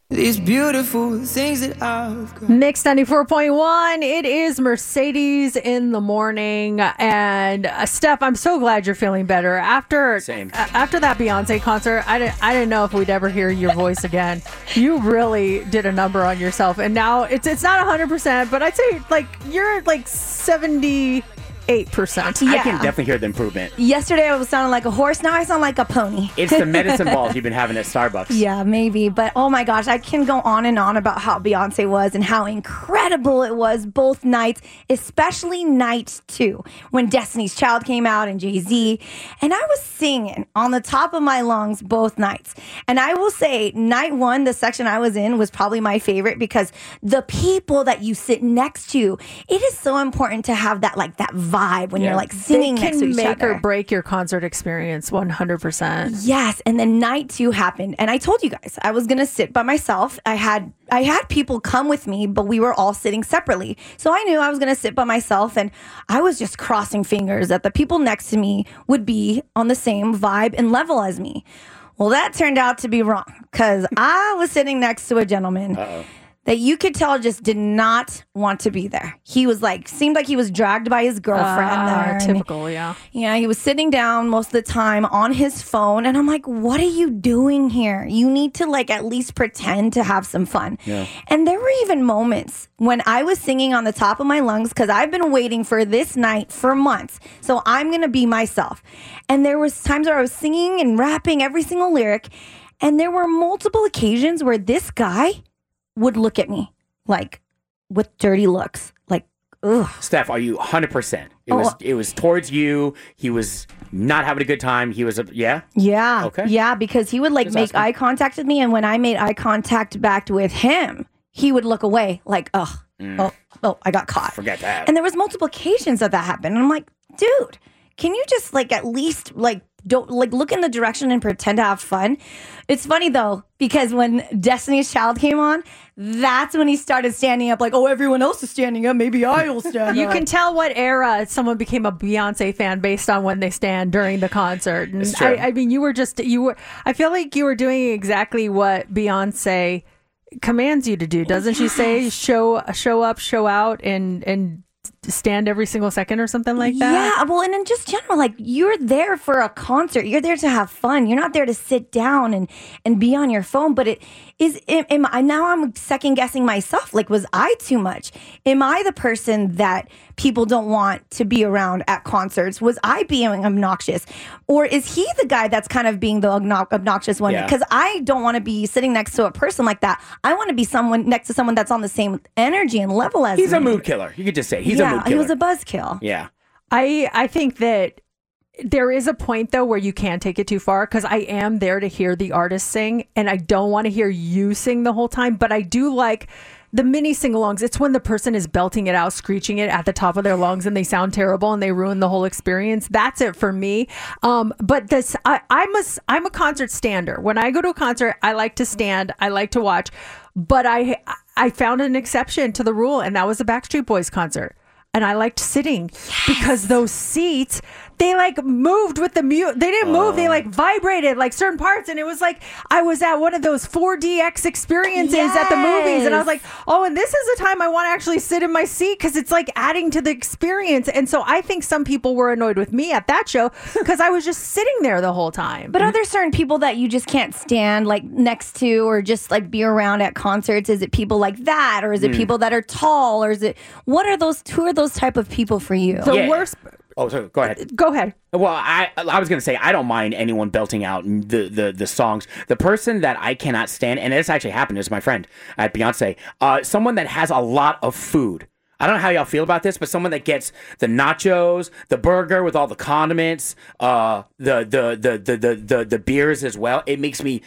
O: These beautiful things that I've got.
G: Mix ninety-four point one. It is Mercedes in the morning. And uh, Steph, I'm so glad you're feeling better. After
H: Same.
G: Uh, after that Beyonce concert, I didn't, I didn't know if we'd ever hear your voice again. You really did a number on yourself. And now it's it's not one hundred percent, but I'd say like you're like seventy-eight percent.
H: I can definitely hear the improvement.
I: Yesterday I was sounding like a horse. Now I sound like a pony.
H: It's the medicine balls you've been having at Starbucks.
I: Yeah, maybe. But oh my gosh, I can go on and on about how Beyonce was and how incredible it was both nights, especially night two when Destiny's Child came out and Jay-Z. And I was singing on the top of my lungs both nights. And I will say night one, the section I was in was probably my favorite because the people that you sit next to, it is so important to have that like that vibe when yeah. you're like singing
G: they
I: next to
G: can
I: each
G: make
I: other.
G: or break your concert experience one hundred percent.
I: Yes, and then night two happened, and I told you guys I was gonna sit by myself. I had I had people come with me, but we were all sitting separately. So I knew I was gonna sit by myself, and I was just crossing fingers that the people next to me would be on the same vibe and level as me. Well, that turned out to be wrong because I was sitting next to a gentleman. Uh-oh. That you could tell just did not want to be there. He was like, seemed like he was dragged by his girlfriend
G: uh,
I: there.
G: Typical, yeah.
I: Yeah, he was sitting down most of the time on his phone. And I'm like, what are you doing here? You need to like at least pretend to have some fun. Yeah. And there were even moments when I was singing on the top of my lungs because I've been waiting for this night for months. So I'm going to be myself. And there was times where I was singing and rapping every single lyric. And there were multiple occasions where this guy would look at me like with dirty looks, like, ugh.
H: Steph, are you one hundred percent? It
I: Oh,
H: was it was towards you. He was not having a good time. He was, a, yeah?
I: Yeah.
H: Okay.
I: Yeah, because he would like
H: Just
I: make
H: asking.
I: eye contact with me. And when I made eye contact back with him, he would look away like, ugh,
H: Mm.
I: oh, oh, I got caught.
H: Forget that.
I: And there was multiple occasions that that happened. And I'm like, dude, can you just like at least like don't like look in the direction and pretend to have fun? It's funny though, because when Destiny's Child came on, that's when he started standing up like, oh, everyone else is standing up. Maybe I will stand
G: You
I: up.
G: can tell what era someone became a Beyonce fan based on when they stand during the concert. And
H: It's true.
G: I, I mean, you were just, you were, I feel like you were doing exactly what Beyonce commands you to do. Doesn't she say show, show up, show out, and, and stand every single second or something like that?
I: Yeah, well, and in just general, like you're there for a concert. You're there to have fun. You're not there to sit down and and be on your phone. But it is. Am, am I now? I'm second guessing myself. Like, was I too much? Am I the person that people don't want to be around at concerts? Was I being obnoxious, or is he the guy that's kind of being the obno- obnoxious one?
H: Yeah.
I: Because I don't want to be sitting next to a person like that. I want to be someone next to someone that's on the same energy and level as
H: He's
I: me.
H: a mood killer. You could just say he's
I: yeah,
H: a mood killer.
I: he was a buzzkill.
H: Yeah.
G: I I think that there is a point though where you can't take it too far, because I am there to hear the artist sing and I don't want to hear you sing the whole time, but I do like the mini sing-alongs. It's when the person is belting it out, screeching it at the top of their lungs, and they sound terrible and they ruin the whole experience. That's it for me. Um, but this, I, I'm a, I'm a concert stander. When I go to a concert, I like to stand. I like to watch. But I, I found an exception to the rule, and that was the Backstreet Boys concert. And I liked sitting yes. because those seats, they like moved with the mute. They didn't move.
H: Oh.
G: They like vibrated like certain parts. And it was like, I was at one of those four D X experiences yes. at the movies. And I was like, oh, and this is the time I want to actually sit in my seat, because it's like adding to the experience. And so I think some people were annoyed with me at that show because I was just sitting there the whole time.
I: But are there certain people that you just can't stand like next to or just like be around at concerts? Is it people like that? Or is it
H: Mm.
I: people that are tall? Or is it, what are those, who are those type of people for you?
G: The
H: Yeah.
G: worst.
H: Oh, sorry. Go ahead.
G: Go ahead.
H: Well, I I was gonna say I don't mind anyone belting out the, the, the songs. The person that I cannot stand, and this actually happened, is my friend at Beyonce. Uh, someone that has a lot of food. I don't know how y'all feel about this, but someone that gets the nachos, the burger with all the condiments, uh, the the the the the the, the beers as well. It makes me.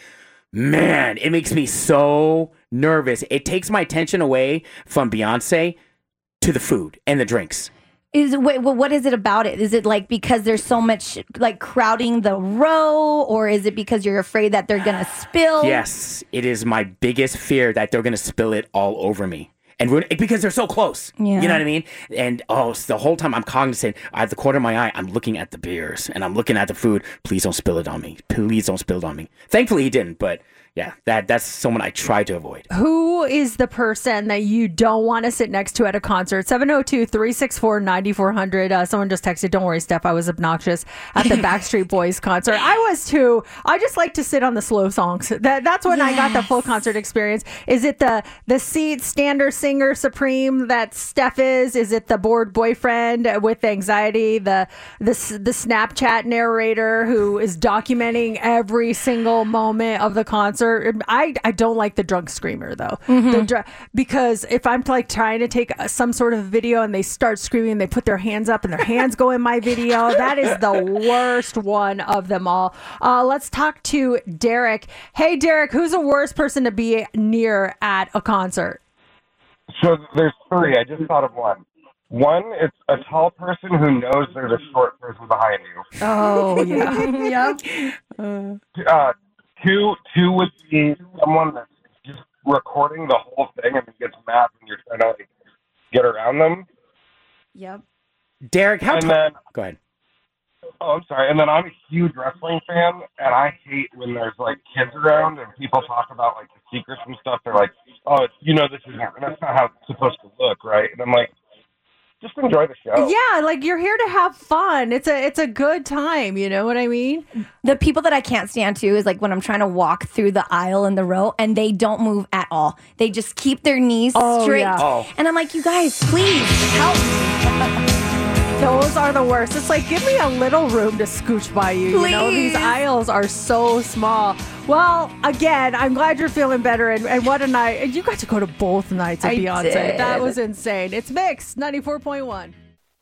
H: Man, it makes me so nervous. It takes my attention away from Beyonce to the food and the drinks.
I: Is wait, well, what is it about it? Is it like because there's so much like crowding the row, or is it because you're afraid that they're gonna spill?
H: Yes, it is my biggest fear that they're gonna spill it all over me. And ruin it because they're so close.
I: Yeah.
H: You know what I mean? And oh, so the whole time I'm cognizant, I have the corner of my eye, I'm looking at the beers and I'm looking at the food. Please don't spill it on me. Please don't spill it on me. Thankfully he didn't, but yeah, that that's someone I try to avoid.
G: Who is the person that you don't want to sit next to at a concert? seven oh two, three six four, nine four hundred. Uh, someone just texted, don't worry, Steph, I was obnoxious at the Backstreet Boys concert. I was too. I just like to sit on the slow songs. That, that's when yes. I got the full concert experience. Is it the, the seat stander singer supreme that Steph is? Is it the bored boyfriend with anxiety? The, the, the Snapchat narrator who is documenting every single moment of the concert? I, I don't like the drunk screamer though, mm-hmm. the dr- because if I'm like trying to take some sort of video and they start screaming, they put their hands up and their hands go in my video. That is the worst one of them all. Uh, let's talk to Derek. Hey, Derek, who's the worst person to be near at a concert?
P: So there's three. I just thought of one. One, it's a tall person who knows there's a short person behind you.
G: Oh, yeah. Yep.
P: Uh, uh, Two, two would be someone that's just recording the whole thing and gets mad when you're trying to like get around them.
G: Yep.
H: Derek, how?
P: And
H: T-
P: then,
H: go ahead.
P: Oh, I'm sorry. And then I'm a huge wrestling fan, and I hate when there's like kids around and people talk about like the secrets and stuff. They're like, "Oh, you know, this is that's not how it's supposed to look, right?" And I'm like, just enjoy the show.
G: Yeah, like you're here to have fun. It's a it's a good time, you know what I mean?
I: The people that I can't stand too is like when I'm trying to walk through the aisle in the row and they don't move at all. They just keep their knees
G: oh,
I: straight.
G: Yeah.
I: Oh. And I'm like, you guys, please help me.
G: Those are the worst. It's like, give me a little room to scooch by you.
I: Please.
G: You know, these aisles are so small. Well, again, I'm glad you're feeling better. And, and what a night. And you got to go to both nights of
I: I
G: Beyonce.
I: did.
G: That was insane. It's Mix ninety-four point one.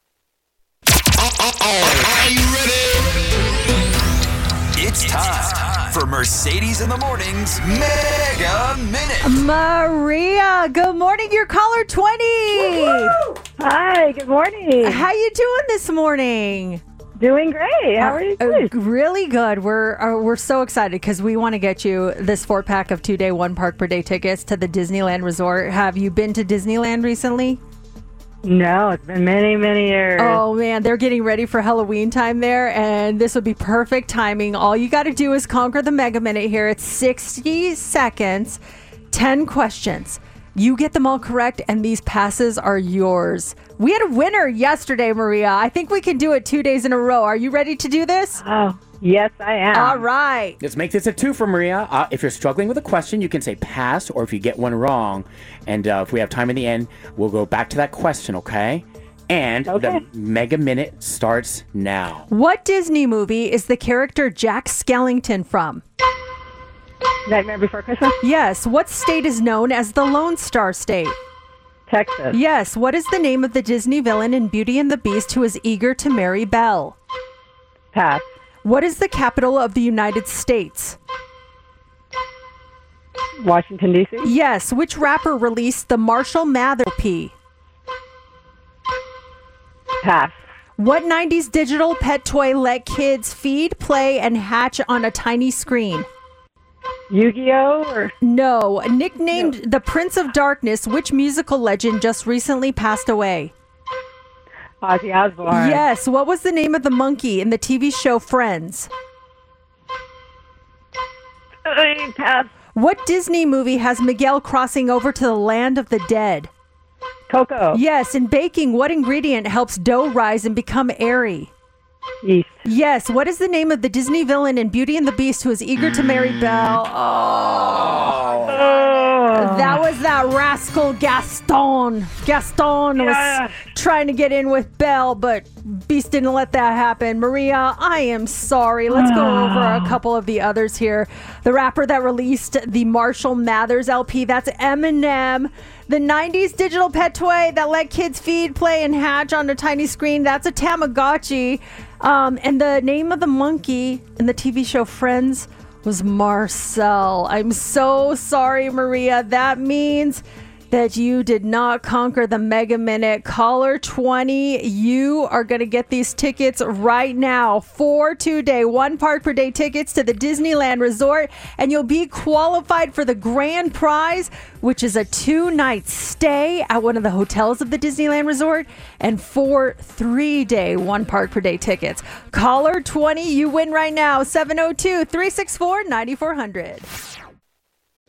F: Are you ready? It's time for Mercedes in the Morning's Mega Minute.
G: Maria, good morning. You're caller twenty.
J: Woo-hoo! Hi, good morning.
G: How you doing this morning?
J: Doing great. How are you doing?
G: Uh, really good. We're uh, we're so excited because we want to get you this four pack of two day, one park per day tickets to the Disneyland Resort. Have you been to Disneyland recently?
J: No, it's been many, many years.
G: Oh, man, they're getting ready for Halloween time there, and this would be perfect timing. All you got to do is conquer the Mega Minute here. It's sixty seconds, ten questions. You get them all correct, and these passes are yours. We had a winner yesterday, Maria. I think we can do it two days in a row. Are you ready to do this?
J: Oh, yes, I am.
G: All right.
H: Let's make this a two for Maria. Uh, if you're struggling with a question, you can say pass, or if you get one wrong, and uh, if we have time in the end, we'll go back to that question, okay? And
J: okay.
H: The Mega Minute starts now.
G: What Disney movie is the character Jack Skellington from?
J: Nightmare Before Christmas?
G: Yes. What state is known as the Lone Star State?
J: Texas.
G: Yes. What is the name of the Disney villain in Beauty and the Beast who is eager to marry Belle?
J: Pass.
G: What is the capital of the United States?
J: Washington, D C?
G: Yes. Which rapper released the Marshall Mathers L P?
J: Pass.
G: What nineties digital pet toy let kids feed, play, and hatch on a tiny screen?
J: Yu-Gi-Oh? Or?
G: No. Nicknamed no. the Prince of Darkness, which musical legend just recently passed away?
J: Ozzy Osbourne.
G: Yes. What was the name of the monkey in the T V show Friends?
J: Uh, pass.
G: What Disney movie has Miguel crossing over to the land of the dead?
J: Coco.
G: Yes. In baking, what ingredient helps dough rise and become airy?
J: Yeast.
G: Yes. What is the name of the Disney villain in Beauty and the Beast who is eager to marry Belle? Oh.
J: Oh.
G: That was that rascal Gaston. Gaston
J: yeah.
G: was trying to get in with Belle, but Beast didn't let that happen. Maria, I am sorry. Let's go over a couple of the others here. The rapper that released the Marshall Mathers L P, that's Eminem. The nineties digital pet toy that let kids feed, play, and hatch on a tiny screen, that's a Tamagotchi. Um, and the name of the monkey in the T V show Friends was Marcel. I'm so sorry, Maria. That means that you did not conquer the Mega Minute. Caller twenty, you are going to get these tickets right now. Four two-day, one park per day tickets to the Disneyland Resort, and you'll be qualified for the grand prize, which is a two-night stay at one of the hotels of the Disneyland Resort, and four three-day, one park per day tickets. Caller twenty, you win right now. seven oh two, three six four, nine four hundred.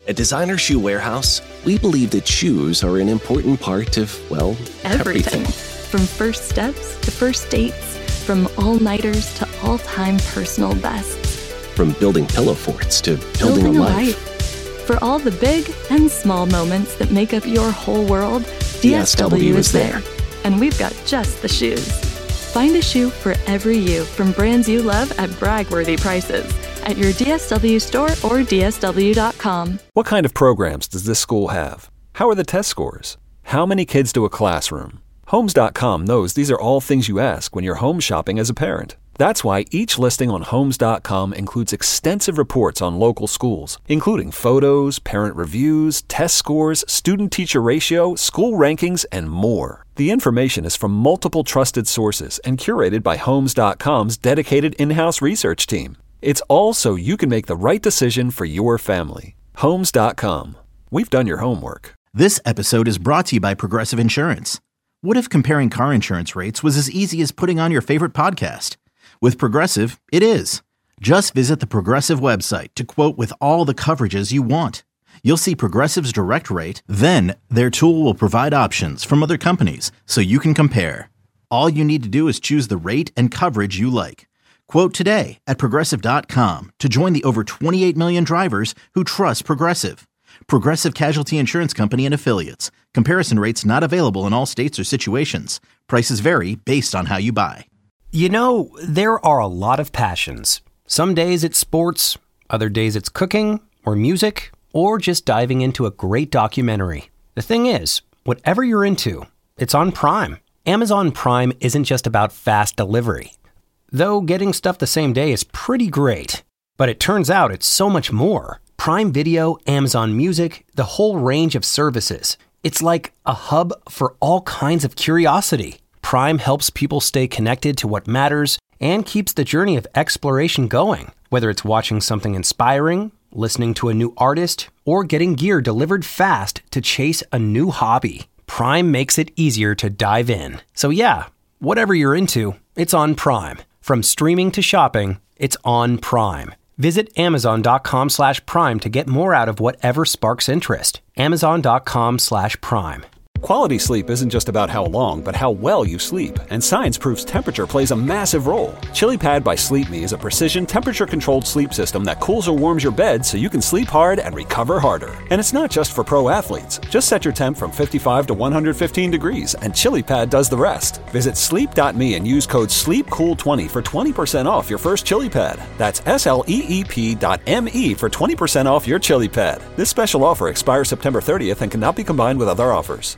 A: At Designer Shoe Warehouse, we believe that shoes are an important part of, well,
L: Everything.
A: everything.
L: From first steps to first dates, from all-nighters to all-time personal bests.
A: From building pillow forts to building,
L: Building
A: a
L: a
A: life.
L: life. For all the big and small moments that make up your whole world, D S W is there. And we've got just the shoes. Find a shoe for every you from brands you love at brag-worthy prices at your D S W store or D S W dot com.
B: What kind of programs does this school have? How are the test scores? How many kids do a classroom? Homes dot com knows these are all things you ask when you're home shopping as a parent. That's why each listing on Homes dot com includes extensive reports on local schools, including photos, parent reviews, test scores, student-teacher ratio, school rankings, and more. The information is from multiple trusted sources and curated by Homes dot com's dedicated in-house research team. It's all so you can make the right decision for your family. Homes dot com. We've done your homework.
C: This episode is brought to you by Progressive Insurance. What if comparing car insurance rates was as easy as putting on your favorite podcast? With Progressive, it is. Just visit the Progressive website to quote with all the coverages you want. You'll see Progressive's direct rate, then their tool will provide options from other companies so you can compare. All you need to do is choose the rate and coverage you like. Quote today at Progressive dot com to join the over twenty-eight million drivers who trust Progressive. Progressive Casualty Insurance Company and Affiliates. Comparison rates not available in all states or situations. Prices vary based on how you buy.
D: You know, there are a lot of passions. Some days it's sports, other days it's cooking or music, or just diving into a great documentary. The thing is, whatever you're into, it's on Prime. Amazon Prime isn't just about fast delivery. Though getting stuff the same day is pretty great. But it turns out it's so much more. Prime Video, Amazon Music, the whole range of services. It's like a hub for all kinds of curiosity. Prime helps people stay connected to what matters and keeps the journey of exploration going. Whether it's watching something inspiring, listening to a new artist, or getting gear delivered fast to chase a new hobby, Prime makes it easier to dive in. So yeah, whatever you're into, it's on Prime. From streaming to shopping, it's on Prime. Visit Amazon dot com slash Prime to get more out of whatever sparks interest. Amazon dot com slash Prime.
B: Quality sleep isn't just about how long, but how well you sleep. And science proves temperature plays a massive role. ChiliPad by Sleep Me is a precision temperature-controlled sleep system that cools or warms your bed so you can sleep hard and recover harder. And it's not just for pro athletes. Just set your temp from fifty-five to one hundred fifteen degrees, and ChiliPad does the rest. Visit sleep dot me and use code sleep cool twenty for twenty percent off your first ChiliPad. That's S L E E P dot M E for twenty percent off your ChiliPad. This special offer expires September thirtieth and cannot be combined with other offers.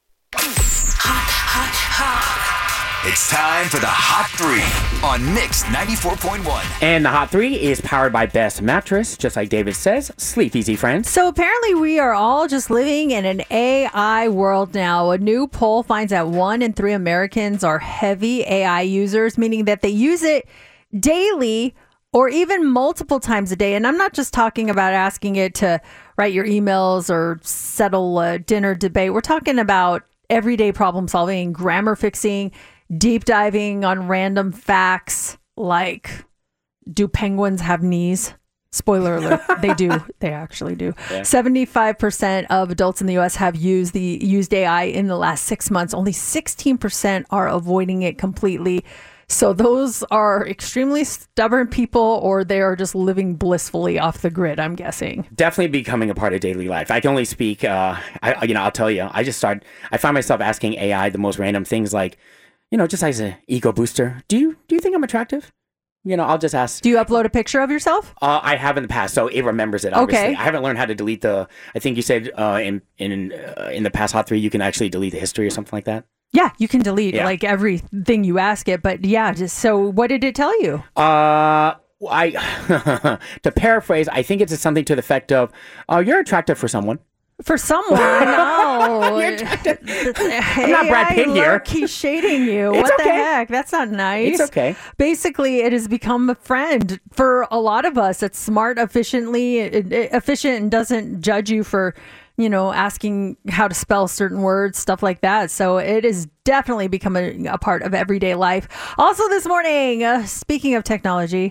F: It's time for the Hot Three on Mix ninety-four point one.
H: And the Hot Three is powered by Best Mattress. Just like David says, sleep easy, friends.
G: So apparently we are all just living in an A I world now. A new poll finds that one in three Americans are heavy A I users, meaning that they use it daily or even multiple times a day. And I'm not just talking about asking it to write your emails or settle a dinner debate. We're talking about everyday problem solving, grammar fixing, deep diving on random facts like, do penguins have knees? Spoiler alert, they do. They actually do. Yeah. seventy-five percent of adults in the U S have used the used A I in the last six months. Only sixteen percent are avoiding it completely. So those are extremely stubborn people, or they are just living blissfully off the grid, I'm guessing.
H: Definitely becoming a part of daily life. I can only speak, uh, I, you know, I'll tell you, I just started, I find myself asking A I the most random things like, you know, just as an ego booster, do you do you think I'm attractive? You know, I'll just ask.
G: Do you upload a picture of yourself?
H: Uh, I have in the past, so it remembers it, obviously.
G: Okay.
H: I haven't learned how to delete the, I think you said uh, in in uh, in the past Hot three, you can actually delete the history or something like that.
G: Yeah, you can delete
H: Yeah.
G: like everything you ask it. But yeah, just so what did it tell you?
H: Uh, I to paraphrase, I think it's something to the effect of, uh, you're attractive for someone.
G: For someone, oh,
H: You're attractive. I'm not Brad Pitt here.
G: He's shading you.
H: It's
G: what the
H: okay.
G: heck? That's not nice.
H: It's okay.
G: Basically, it has become a friend for a lot of us. It's smart, efficiently efficient, and doesn't judge you for, you know, asking how to spell certain words, stuff like that. So it is definitely becoming a part of everyday life. Also this morning, uh, speaking of technology,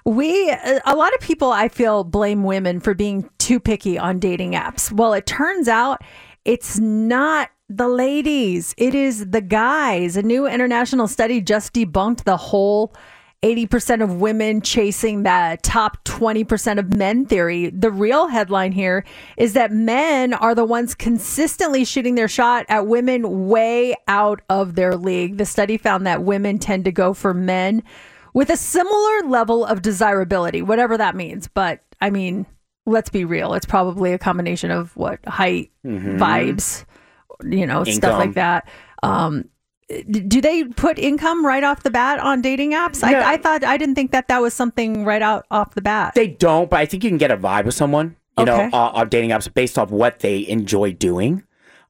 G: We, a lot of people, I feel, blame women for being too picky on dating apps. Well, it turns out it's not the ladies, it is the guys. A new international study just debunked the whole eighty percent of women chasing that top twenty percent of men theory. The real headline here is that men are the ones consistently shooting their shot at women way out of their league. The study found that women tend to go for men with a similar level of desirability, whatever that means. But I mean, let's be real. It's probably a combination of what height,
H: Mhm.
G: vibes, you know, stuff
H: Income.
G: like that. Um, d- do they put income right off the bat on dating apps?
H: No.
G: I, I thought, I didn't think that that was something right out off the bat.
H: They don't, but I think you can get a vibe with someone, you
G: Okay.
H: know, uh, on dating apps based off what they enjoy doing.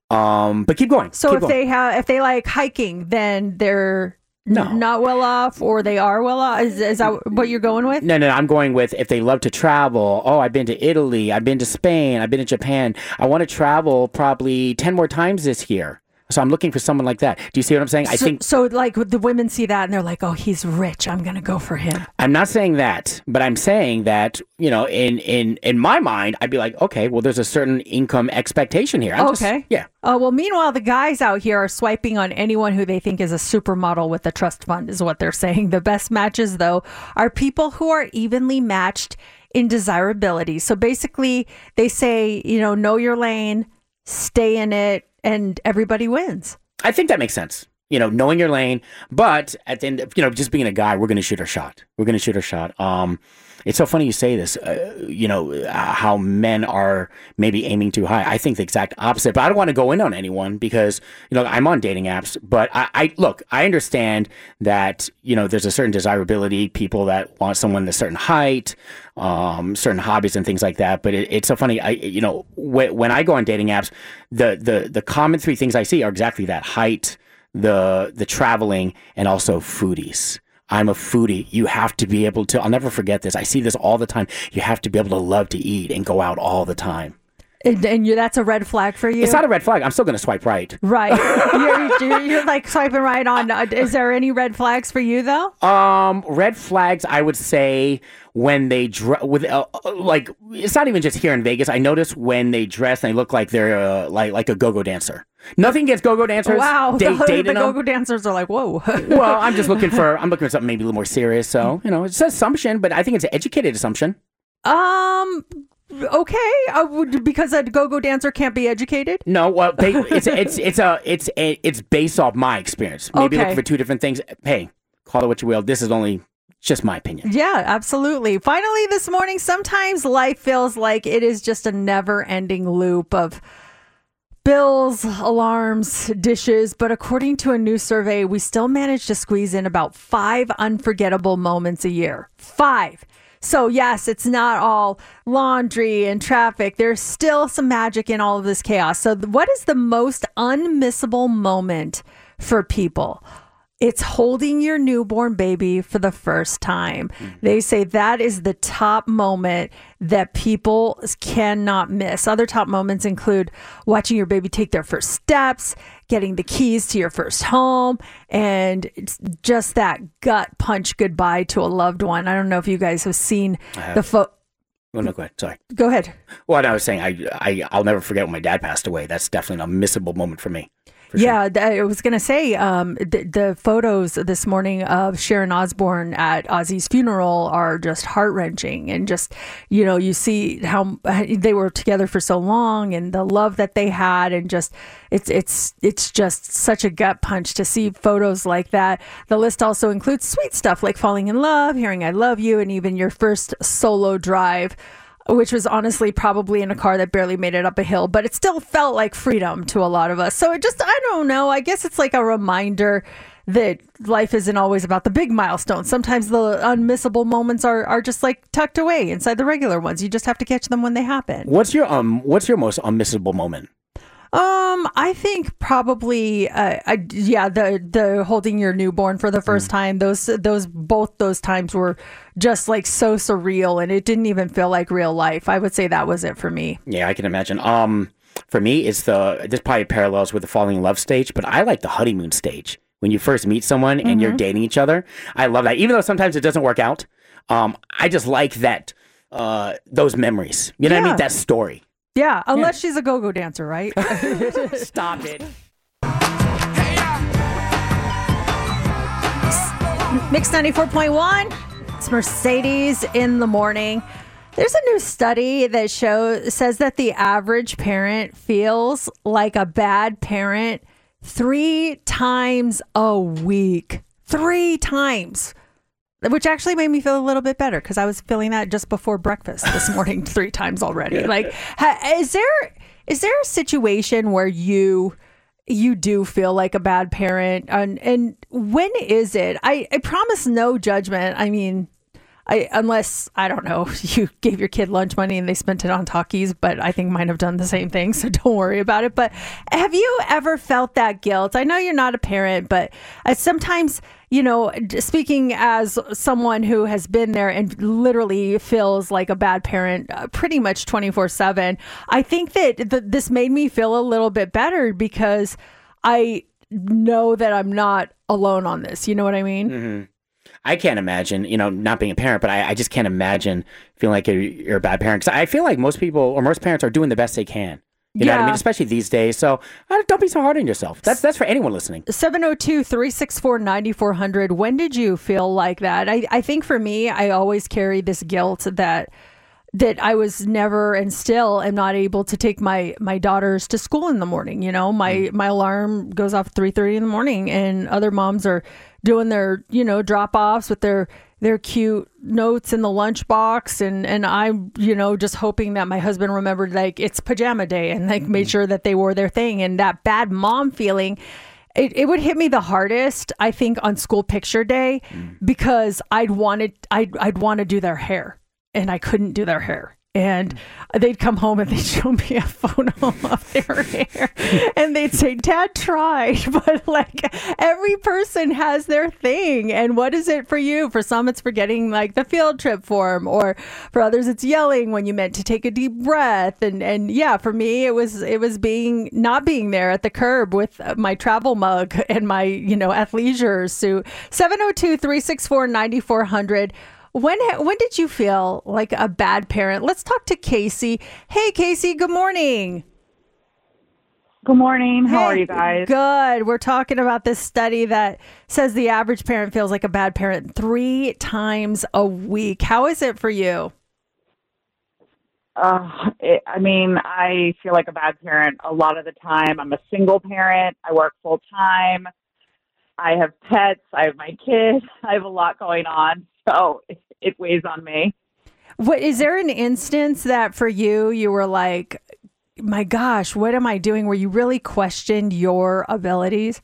H: Um, but keep going.
G: So
H: keep
G: if
H: going.
G: they have, if they like hiking, then they're n-
H: No.
G: not well off, or they are well off. Is, is that what you're going with?
H: No, no, I'm going with if they love to travel. Oh, I've been to Italy. I've been to Spain. I've been to Japan. I want to travel probably ten more times this year. So I'm looking for someone like that. Do you see what I'm saying? I
G: so,
H: think
G: so. Like the women see that and they're like, "Oh, he's rich. I'm gonna go for him."
H: I'm not saying that, but I'm saying that, you know, in in in my mind, I'd be like, okay, well, there's a certain income expectation here. I'm just-
G: Okay.
H: yeah.
G: Oh, well, meanwhile, the guys out here are swiping on anyone who they think is a supermodel with a trust fund, is what they're saying. The best matches, though, are people who are evenly matched in desirability. So basically, they say, you know, know your lane, stay in it, and everybody wins.
H: I think that makes sense. You know, knowing your lane, but at the end, you know, just being a guy, we're going to shoot our shot. We're going to shoot our shot. Um, it's so funny you say this. Uh, you know, uh, how men are maybe aiming too high. I think the exact opposite. But I don't want to go in on anyone because you know I'm on dating apps. But I, I look, I understand that you know there's a certain desirability. People that want someone a certain height, um, certain hobbies and things like that. But it, it's so funny. I, you know, when, when I go on dating apps, the the the common three things I see are exactly that: height, the the traveling, and also foodies. I'm a foodie. You have to be able to, I'll never forget this. I see this all the time. You have to be able to love to eat and go out all the time.
G: And, and you, that's a red flag for you?
H: It's not a red flag. I'm still going to swipe right.
G: Right. you're, you're, you're like swiping right on. Uh, Is there any red flags for you, though?
H: Um, red flags, I would say when they dress with uh, like it's not even just here in Vegas. I notice when they dress and they look like they're uh, like like a go-go dancer. Nothing against go-go dancers.
G: Wow.
H: Da-
G: the
H: dating
G: the
H: them.
G: go-go dancers are like, whoa.
H: Well, I'm just looking for I'm looking for something maybe a little more serious. So you know, it's an assumption, but I think it's an educated assumption.
G: Um. Okay, uh, would- because a go-go dancer can't be educated.
H: No, well, they, it's it's it's a it's a, it's based off my experience. Maybe
G: Okay.
H: looking for two different things. Hey, call it what you will. This is only just my opinion.
G: Yeah, absolutely. Finally, this morning, sometimes life feels like it is just a never-ending loop of bills, alarms, dishes. But according to a new survey, we still manage to squeeze in about five unforgettable moments a year. Five. So yes, it's not all laundry and traffic. There's still some magic in all of this chaos. So th- what is the most unmissable moment for people? It's holding your newborn baby for the first time. They say that is the top moment that people cannot miss. Other top moments include watching your baby take their first steps, getting the keys to your first home, and it's just that gut punch goodbye to a loved one. I don't know if you guys have seen
H: I have.
G: the photo.
H: Oh, no, go ahead. Sorry.
G: Go ahead.
H: Well, I was saying I I I'll never forget when my dad passed away. That's definitely an unmissable moment for me.
G: Yeah, th- I was going to say um, the, the photos this morning of Sharon Osbourne at Ozzy's funeral are just heart-wrenching. And just, you know, you see how they were together for so long and the love that they had. And just, it's it's it's just such a gut punch to see photos like that. The list also includes sweet stuff like falling in love, hearing I love you, and even your first solo drive, which was honestly probably in a car that barely made it up a hill, but it still felt like freedom to a lot of us. So it just, I don't know, I guess it's like a reminder that life isn't always about the big milestones. Sometimes the unmissable moments are, are just like tucked away inside the regular ones. You just have to catch them when they happen.
H: What's your um What's your most unmissable moment?
G: Um, I think probably, uh, I, yeah, the the holding your newborn for the first time. Those those both those times were just like so surreal, and it didn't even feel like real life. I would say that was it for me.
H: Yeah, I can imagine. Um, for me, it's the this probably parallels with the falling in love stage, but I like the honeymoon stage when you first meet someone and you're
G: Mhm.
H: dating each other. I love that, even though sometimes it doesn't work out. Um, I just like that, uh, those memories. You know what I
G: Yeah.
H: mean? That story.
G: Yeah, unless she's a go-go dancer, right?
H: Stop it.
G: Mix ninety-four point one. It's Mercedes in the morning. There's a new study that shows says that the average parent feels like a bad parent three times a week. Three times. Which actually made me feel a little bit better because I was feeling that just before breakfast this morning three times already. Like, ha, is there is there a situation where you you do feel like a bad parent, and and when is it? I, I promise no judgment. I mean, I unless I don't know, you gave your kid lunch money and they spent it on Takis, but I think mine have done the same thing, so don't worry about it. But have you ever felt that guilt? I know you're not a parent, but I sometimes, you know, speaking as someone who has been there and literally feels like a bad parent uh, pretty much twenty-four seven, I think that th- this made me feel a little bit better because I know that I'm not alone on this. You know what I mean?
H: Mm-hmm. I can't imagine, you know, not being a parent, but I, I just can't imagine feeling like you're, you're a bad parent. Because I feel like most people or most parents are doing the best they can. You know what I mean? Especially these days. So uh, don't be so hard on yourself. That's that's for anyone listening.
G: seven oh two, three six four, nine four hundred. When did you feel like that? I, I think for me, I always carry this guilt that that I was never and still am not able to take my my daughters to school in the morning. You know, my mm. my alarm goes off at three thirty in the morning, and other moms are doing their, you know, drop offs with their their cute notes in the lunchbox, and and I'm, you know, just hoping that my husband remembered like it's pajama day and like made sure that they wore their thing. And that bad mom feeling, it, it would hit me the hardest, I think, on school picture day, mm. because I'd wanted I'd I'd want to do their hair and I couldn't do their hair. And they'd come home and they'd show me a photo of their hair and they'd say, Dad tried, but like every person has their thing. And what is it for you? For some, it's forgetting like the field trip form, or for others, it's yelling when you meant to take a deep breath. And, and yeah, for me, it was, it was being, not being there at the curb with my travel mug and my, you know, athleisure suit. seven oh two, three six four, nine four hundred. When when did you feel like a bad parent? Let's talk to Casey. Hey, Casey, good morning.
Q: Good morning. How
G: hey,
Q: are you guys?
G: Good. We're talking about this study that says the average parent feels like a bad parent three times a week. How is it for you?
Q: Uh, it, I mean, I feel like a bad parent a lot of the time. I'm a single parent. I work full time. I have pets. I have my kids. I have a lot going on. So it, it weighs on me.
G: What, is there an instance that for you, you were like, my gosh, what am I doing? Where you really questioned your abilities?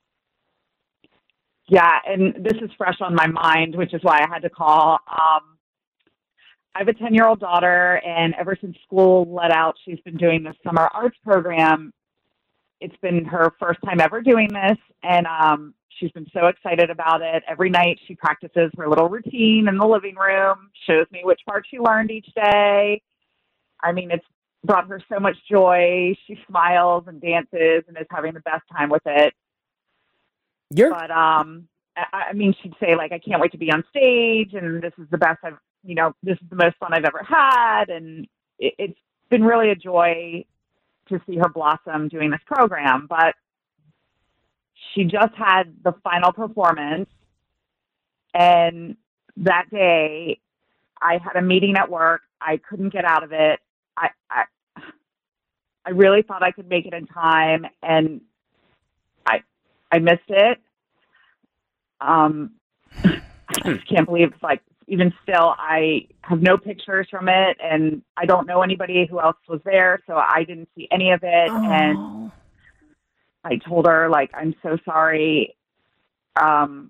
Q: Yeah, and this is fresh on my mind, which is why I had to call. Um, I have a ten-year-old daughter, and ever since school let out, she's been doing this summer arts program. It's been her first time ever doing this, and um, she's been so excited about it. Every night she practices her little routine in the living room, shows me which part she learned each day. I mean, it's brought her so much joy. She smiles and dances and is having the best time with it.
H: You're-
Q: but, um, I, I mean, she'd say, like, I can't wait to be on stage, and this is the best I've, you know, this is the most fun I've ever had. And it, it's been really a joy to see her blossom doing this program. But she just had the final performance, and that day I had a meeting at work. I couldn't get out of it. I, I, I really thought I could make it in time, and I, I missed it. Um, I just can't believe, like, even still, I have no pictures from it, and I don't know anybody who else was there, so I didn't see any of it.
G: Oh.
Q: And I told her, like, I'm so sorry. Um,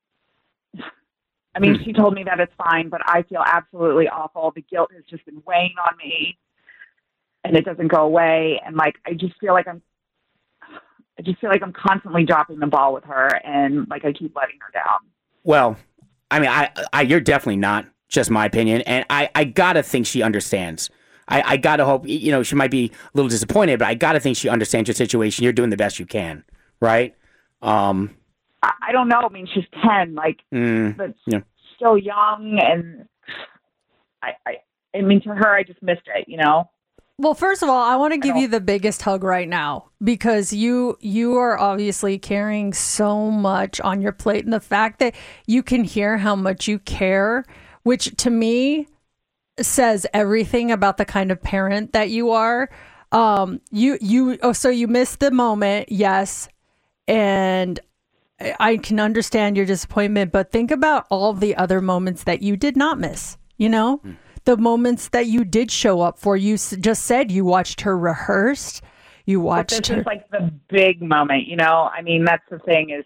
Q: I mean,
H: Hmm.
Q: she told me that it's fine, but I feel absolutely awful. The guilt has just been weighing on me, and it doesn't go away. And, like, I just feel like I'm, I just feel like I'm constantly dropping the ball with her, and, like, I keep letting her down.
H: Well, I mean, I, I, you're definitely not. Just my opinion, and I, I gotta think she understands. I, I gotta hope, you know, she might be a little disappointed, but I gotta think she understands your situation. You're doing the best you can, right? Um,
Q: I, I don't know. I mean, she's ten. Like,
H: mm,
Q: but
H: yeah.
Q: so young, and I, I, I mean, to her, I just missed it, you know?
G: Well, first of all, I want to give you the biggest hug right now because you you are obviously carrying so much on your plate, and the fact that you can hear how much you care, which to me says everything about the kind of parent that you are. Um, you you oh, so you missed the moment, yes, and I can understand your disappointment, but think about all the other moments that you did not miss. You know. Mm. The moments that you did show up for. You just said you watched her rehearse. You watched
Q: but this
G: her.
Q: Is like the big moment, you know? I mean, that's the thing is.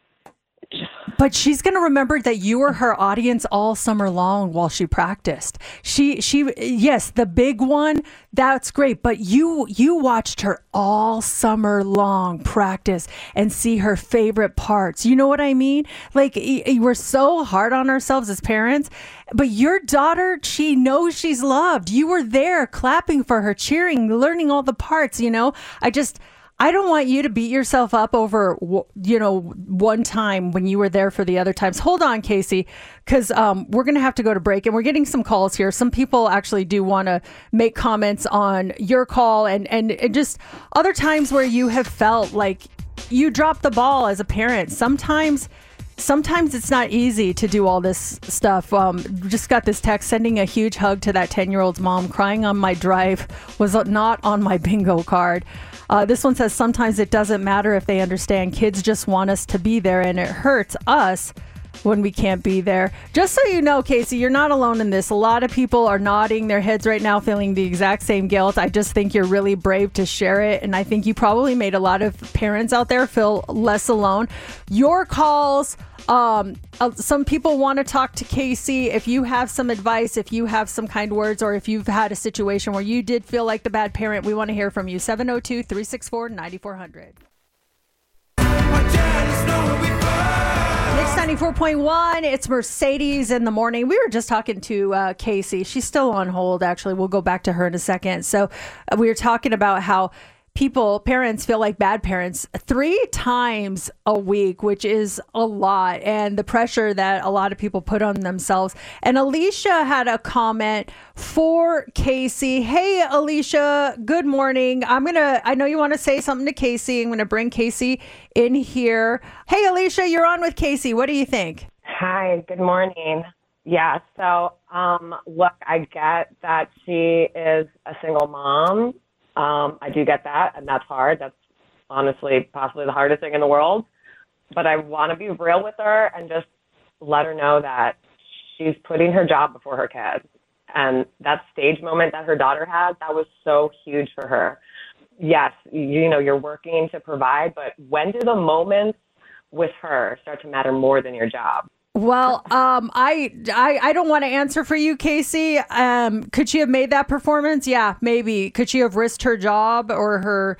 G: But she's going to remember that you were her audience all summer long while she practiced. She, she, yes, the big one, that's great. But you, you watched her all summer long practice and see her favorite parts. You know what I mean? Like, we're so hard on ourselves as parents. But your daughter, she knows she's loved. You were there clapping for her, cheering, learning all the parts, you know? I just, I don't want you to beat yourself up over, you know, one time when you were there for the other times. Hold on, Casey, because um, we're going to have to go to break, and we're getting some calls here. Some people actually do want to make comments on your call and, and, and just other times where you have felt like you dropped the ball as a parent. Sometimes Sometimes it's not easy to do all this stuff. Um, just got this text, sending a huge hug to that ten-year-old's mom. Crying on my drive was not on my bingo card. Uh, this one says, sometimes it doesn't matter if they understand. Kids just want us to be there, and it hurts us when we can't be there. Just so you know, Casey, you're not alone in this. A lot of people are nodding their heads right now, feeling the exact same guilt. I just think you're really brave to share it. And I think you probably made a lot of parents out there feel less alone. Your calls, um, uh, some people want to talk to Casey. If you have some advice, if you have some kind words, or if you've had a situation where you did feel like the bad parent, we want to hear from you. seven oh two, three six four, nine four hundred. Mix ninety-four point one, it's Mercedes in the morning. We were just talking to uh, Casey. She's still on hold, actually. We'll go back to her in a second. So uh, we were talking about how people, parents feel like bad parents three times a week, which is a lot, and the pressure that a lot of people put on themselves. And Alicia had a comment for Casey. Hey, Alicia, good morning. I'm going to, I know you want to say something to Casey. I'm going to bring Casey in here. Hey, Alicia, you're on with Casey. What do you think?
R: Hi, good morning. Yeah, so um, look, I get that she is a single mom. Um, I do get that, and that's hard. That's honestly possibly the hardest thing in the world. But I want to be real with her and just let her know that she's putting her job before her kids. And that stage moment that her daughter had, that was so huge for her. Yes, you, you know, you're working to provide, but when do the moments with her start to matter more than your job?
G: Well, um, I, I I don't want to answer for you, Casey. Um, could she have made that performance? Yeah, maybe. Could she have risked her job or her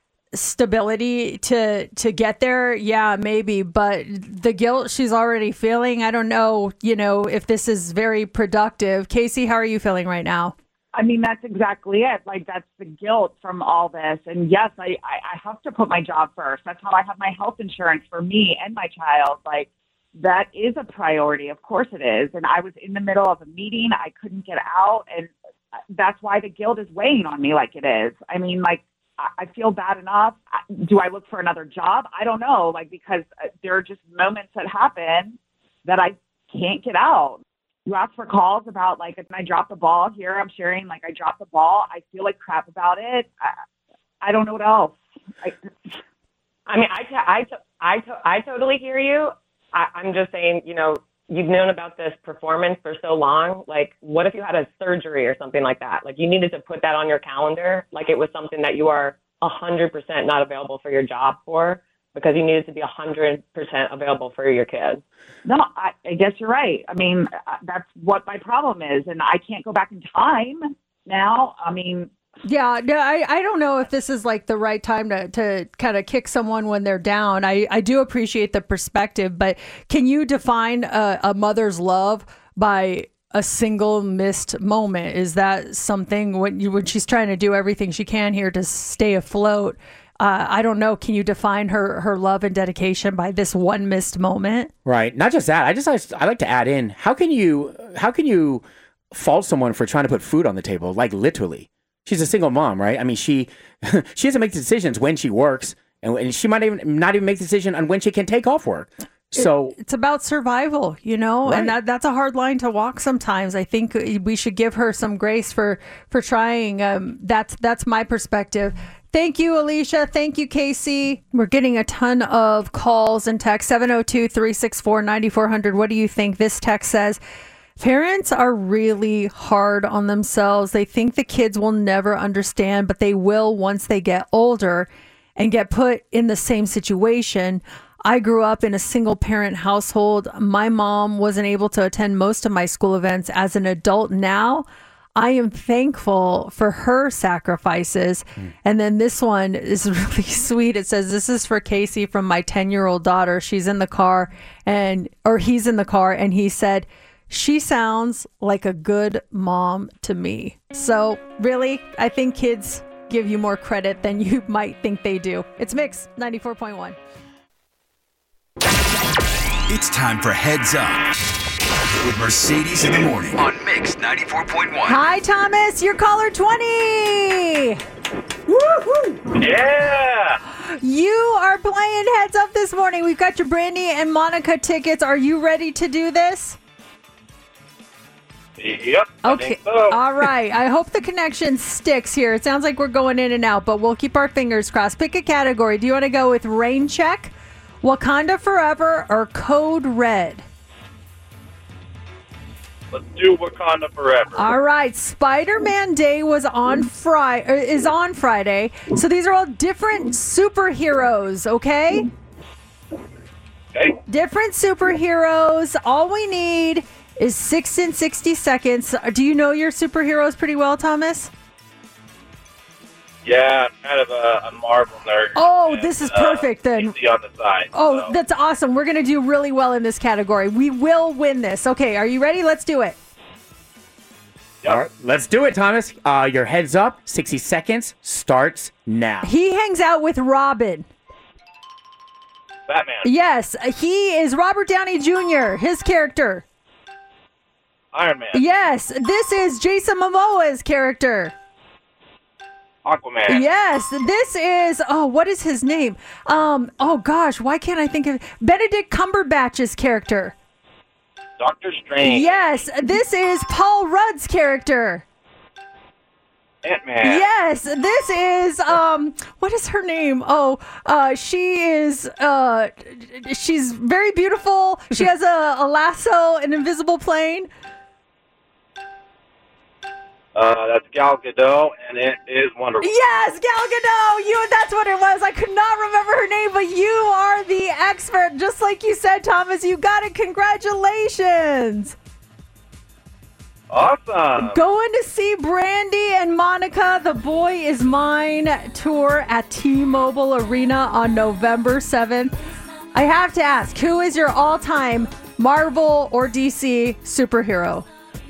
G: stability to to get there? Yeah, maybe. But the guilt she's already feeling, I don't know, you know, if this is very productive. Casey, how are you feeling right now?
Q: I mean, that's exactly it. Like, that's the guilt from all this. And yes, I, I, I have to put my job first. That's how I have my health insurance for me and my child. Like, that is a priority. Of course it is. And I was in the middle of a meeting. I couldn't get out. And that's why the guilt is weighing on me like it is. I mean, like, I feel bad enough. Do I look for another job? I don't know. Like, because there are just moments that happen that I can't get out. You ask for calls about, like, if I drop the ball here, I'm sharing, like, I dropped the ball. I feel like crap about it. I, I don't know what else. I,
R: I mean, I, t- I, t- I, t- I totally hear you. I, I'm just saying, you know, you've known about this performance for so long. Like, what if you had a surgery or something like that? Like, you needed to put that on your calendar. Like, it was something that you are one hundred percent not available for your job for, because you needed to be one hundred percent available for your kids.
Q: No, I, I guess you're right. I mean, that's what my problem is. And I can't go back in time now. I mean...
G: Yeah, no, I, I don't know if this is like the right time to, to kind of kick someone when they're down. I, I do appreciate the perspective, but can you define a, a mother's love by a single missed moment? Is that something when you when she's trying to do everything she can here to stay afloat? Uh, I don't know. Can you define her her love and dedication by this one missed moment?
H: Right. Not just that. I just like, I like to add in. How can you how can you fault someone for trying to put food on the table? Like literally, she's a single mom, right? I mean, she she doesn't make decisions when she works, and, and she might even not even make the decision on when she can take off work. So
G: it, it's about survival, you know,
H: right.
G: and that, that's a hard line to walk sometimes. I think we should give her some grace for for trying. Um, that's that's my perspective. Thank you, Alicia. Thank you, Casey. We're getting a ton of calls and texts. seven oh two, three six four, nine four hundred. What do you think? This text says, parents are really hard on themselves. They think the kids will never understand, but they will once they get older and get put in the same situation. I grew up in a single parent household. My mom wasn't able to attend most of my school events. As an adult now, I am thankful for her sacrifices. Mm. And then this one is really sweet. It says, this is for Casey from my ten-year-old daughter. She's in the car and, or he's in the car. And he said, she sounds like a good mom to me. So really, I think kids give you more credit than you might think they do. It's Mix ninety-four point one.
F: It's time for Heads Up with Mercedes in the morning on Mix ninety-four point one.
G: Hi, Thomas. You're caller twenty.
S: Woohoo! Yeah!
G: You are playing Heads Up this morning. We've got your Brandy and Monica tickets. Are you ready to do this?
S: Yep.
G: Okay.
S: So.
G: All right. I hope the connection sticks here. It sounds like we're going in and out, but we'll keep our fingers crossed. Pick a category. Do you want to go with Rain Check, Wakanda Forever, or Code Red?
S: Let's do Wakanda Forever.
G: All right. Spider-Man Day was on Friday, is on Friday. So these are all different superheroes, okay?
S: Okay.
G: Different superheroes. All we need is six and sixty seconds. Do you know your superheroes pretty well, Thomas?
S: Yeah, I'm kind of a, a Marvel nerd.
G: Oh,
S: and,
G: this is
S: uh,
G: perfect then.
S: D C on the side.
G: Oh,
S: so.
G: That's awesome. We're going to do really well in this category. We will win this. Okay, are you ready? Let's do it.
S: Yep.
H: All right, let's do it, Thomas. Uh, your Heads Up, sixty seconds starts now.
G: He hangs out with Robin.
S: Batman.
G: Yes, he is Robert Downey Junior, his character.
S: Iron Man.
G: Yes, this is Jason Momoa's character.
S: Aquaman.
G: Yes, this is, oh, what is his name? Um, oh gosh, why can't I think of Benedict Cumberbatch's character?
S: Doctor Strange.
G: Yes, this is Paul Rudd's character.
S: Ant-Man.
G: Yes, this is, um, what is her name? Oh, uh, she is, uh, she's very beautiful. She has a, a lasso, an invisible plane.
S: Uh, that's Gal Gadot, and it is Wonder Woman.
G: Yes, Gal Gadot. You, that's what it was. I could not remember her name, but you are the expert. Just like you said, Thomas, you got it. Congratulations.
S: Awesome.
G: Going to see Brandy and Monica, The Boy Is Mine tour at T-Mobile Arena on November seventh. I have to ask, who is your all-time Marvel or D C superhero?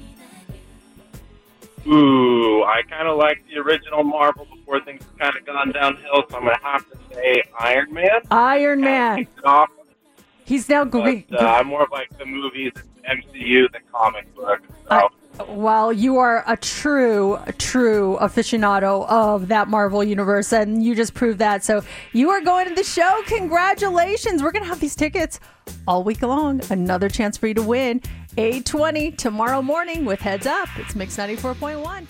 S: Ooh, I kind of like the original Marvel before things kind of gone downhill, so I'm going to have to say Iron Man.
G: Iron Man.
S: Off,
G: He's now great.
S: but, uh, I'm more of like the movies, M C U, than comic book. So.
G: Uh, well, you are a true, true aficionado of that Marvel universe, and you just proved that. So you are going to the show. Congratulations. We're going to have these tickets all week long. Another chance for you to win. eight twenty tomorrow morning with Heads Up. It's Mix ninety-four point one.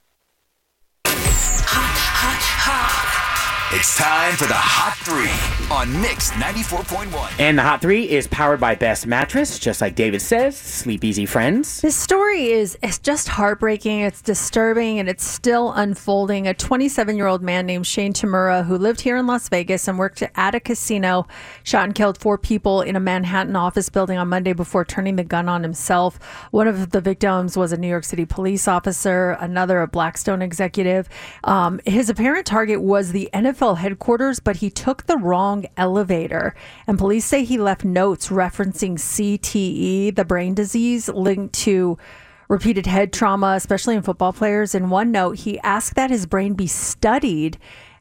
F: It's time for the Hot Three on Mix ninety-four point one.
H: And the Hot Three is powered by Best Mattress, just like David says. Sleep easy, friends.
G: This story is it's just heartbreaking. It's disturbing, and it's still unfolding. A twenty-seven-year-old man named Shane Tamura, who lived here in Las Vegas and worked at a casino, shot and killed four people in a Manhattan office building on Monday before turning the gun on himself. One of the victims was a New York City police officer, another a Blackstone executive. Um, his apparent target was the N F L headquarters, but he took the wrong elevator. And police say he left notes referencing C T E, the brain disease linked to repeated head trauma, especially in football players. In one note, he asked that his brain be studied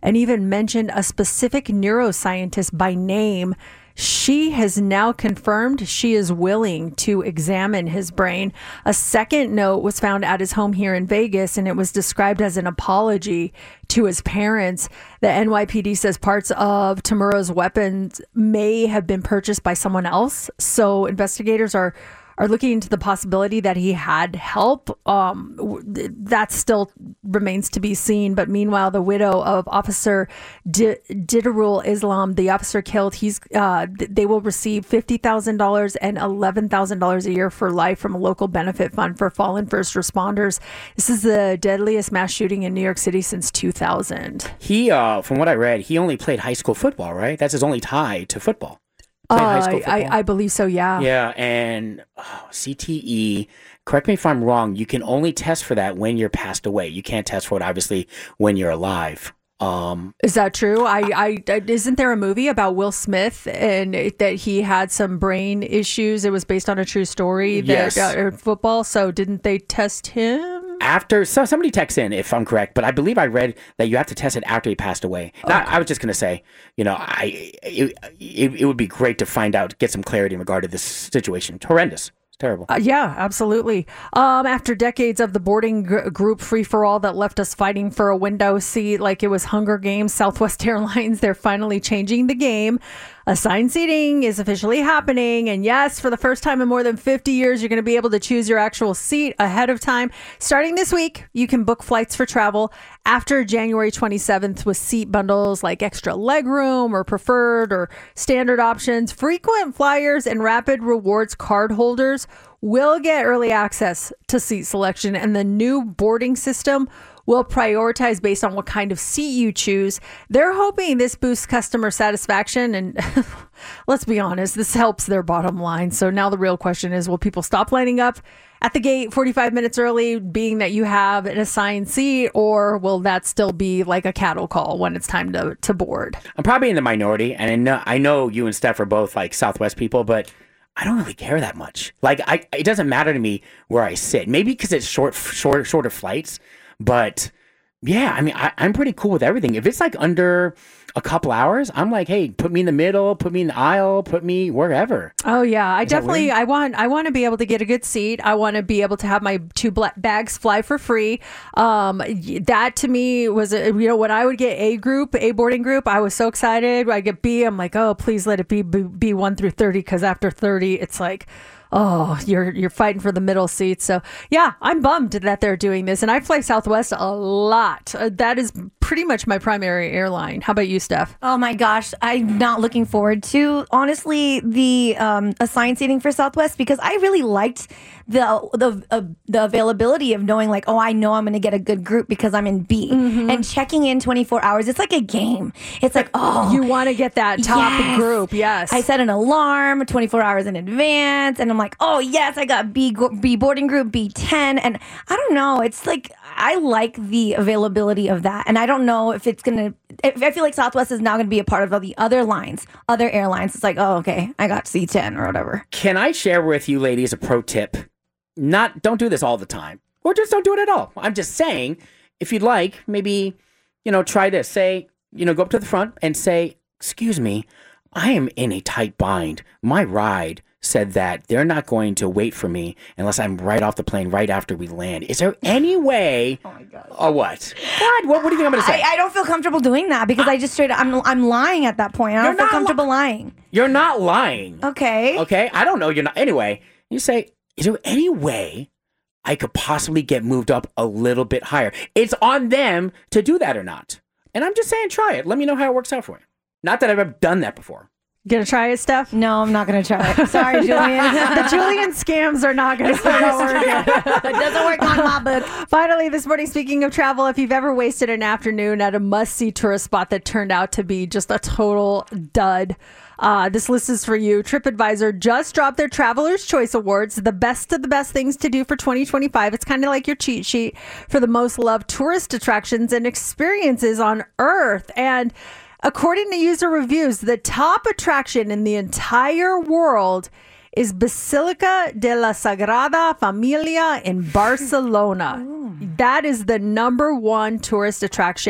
G: and even mentioned a specific neuroscientist by name. She has now confirmed she is willing to examine his brain. A second note was found at his home here in Vegas, and it was described as an apology to his parents. The N Y P D says parts of Temuro's weapons may have been purchased by someone else. So investigators are are looking into the possibility that he had help. Um, that still remains to be seen. But meanwhile, the widow of Officer D- Didarul Islam, the officer killed, he's uh, they will receive fifty thousand dollars and eleven thousand dollars a year for life from a local benefit fund for fallen first responders. This is the deadliest mass shooting in New York City since two thousand.
H: He, uh, from what I read, he only played high school football, right? That's his only tie to football.
G: Uh, I, I believe so, yeah.
H: Yeah, and oh, C T E, correct me if I'm wrong, you can only test for that when you're passed away. You can't test for it, obviously, when you're alive. Um,
G: Is that true? I, I, isn't there a movie about Will Smith and it, that he had some brain issues? It was based on a true story. That,
H: Yes.
G: uh, football, so didn't they test him?
H: After, so somebody texts in if I'm correct, but I believe I read that you have to test it after he passed away.
G: Okay.
H: Now, I was just going to say, you know, I it, it, it would be great to find out, get some clarity in regard to this situation. It's horrendous. It's terrible.
G: Uh, yeah, absolutely. Um, after decades of the boarding gr- group free-for-all that left us fighting for a window seat like it was Hunger Games, Southwest Airlines, they're finally changing the game. Assigned seating is officially happening. And yes, for the first time in more than fifty years, you're going to be able to choose your actual seat ahead of time. Starting this week, you can book flights for travel after January twenty-seventh with seat bundles like extra legroom or preferred or standard options. Frequent flyers and Rapid Rewards card holders will get early access to seat selection, and the new boarding system will prioritize based on what kind of seat you choose. They're hoping this boosts customer satisfaction, and let's be honest, this helps their bottom line. So now the real question is, will people stop lining up at the gate forty-five minutes early, being that you have an assigned seat, or will that still be like a cattle call when it's time to, to board?
H: I'm probably in the minority, and I know, I know you and Steph are both like Southwest people, but I don't really care that much. Like, I, it doesn't matter to me where I sit. Maybe because it's short, short, shorter flights. But yeah, I mean, I, I'm pretty cool with everything. If it's like under a couple hours, I'm like, hey, put me in the middle, put me in the aisle, put me wherever.
G: Oh yeah, I
H: Is that
G: definitely,
H: weird?
G: I want, I want to be able to get a good seat. I want to be able to have my two bla- bags fly for free. Um, y- that to me was, a, you know, when I would get A group, A boarding group, I was so excited. I get B, I'm like, oh, please let it be B, B one through thirty, because after thirty, it's like, oh, you're you're fighting for the middle seat. So yeah, I'm bummed that they're doing this, and I fly Southwest a lot. Uh, that is pretty much my primary airline. How about you, Steph?
I: Oh my gosh, I'm not looking forward to, honestly, the um, assigned seating for Southwest, because I really liked the the uh, the availability of knowing, like, oh, I know I'm going to get a good group because I'm in B, and checking in twenty-four hours. It's like a game. It's like, oh,
G: You want to get that top
I: yes.
G: group, yes.
I: I set an alarm twenty-four hours in advance, and I'm like, oh yes, I got B go- B boarding group B ten, and I don't know. It's like, I like the availability of that, and I don't know if it's gonna. If I feel like Southwest is now going to be a part of all the other lines, other airlines. It's like, oh, okay, I got C ten or whatever.
H: Can I share with you ladies a pro tip? Not, don't do this all the time, or just don't do it at all. I'm just saying, if you'd like, maybe, you know, try this. Say, you know, go up to the front and say, excuse me, I am in a tight bind. My ride said that they're not going to wait for me unless I'm right off the plane right after we land. Is there any way? Oh my God. Or what? What? What, what do you think I'm going to say?
I: I, I don't feel comfortable doing that because I just straight. I'm I'm lying at that point. I don't
H: You're
I: feel
H: not
I: comfortable lying.
H: You're not lying.
I: Okay.
H: Okay? I don't know. You're not. Anyway, you say, is there any way I could possibly get moved up a little bit higher? It's on them to do that or not. And I'm just saying, try it. Let me know how it works out for you. Not that I've ever done that before.
G: Gonna try it, Steph?
I: No, I'm not gonna try it. Sorry, Julian.
G: The Julian scams are not gonna start working.
I: It doesn't work on my book.
G: Finally, this morning, speaking of travel, if you've ever wasted an afternoon at a must-see tourist spot that turned out to be just a total dud, Uh, this list is for you. TripAdvisor just dropped their Traveler's Choice Awards, the best of the best things to do for twenty twenty-five. It's kind of like your cheat sheet for the most loved tourist attractions and experiences on Earth. And according to user reviews, the top attraction in the entire world is Basilica de la Sagrada Familia in Barcelona. That is the number one tourist attraction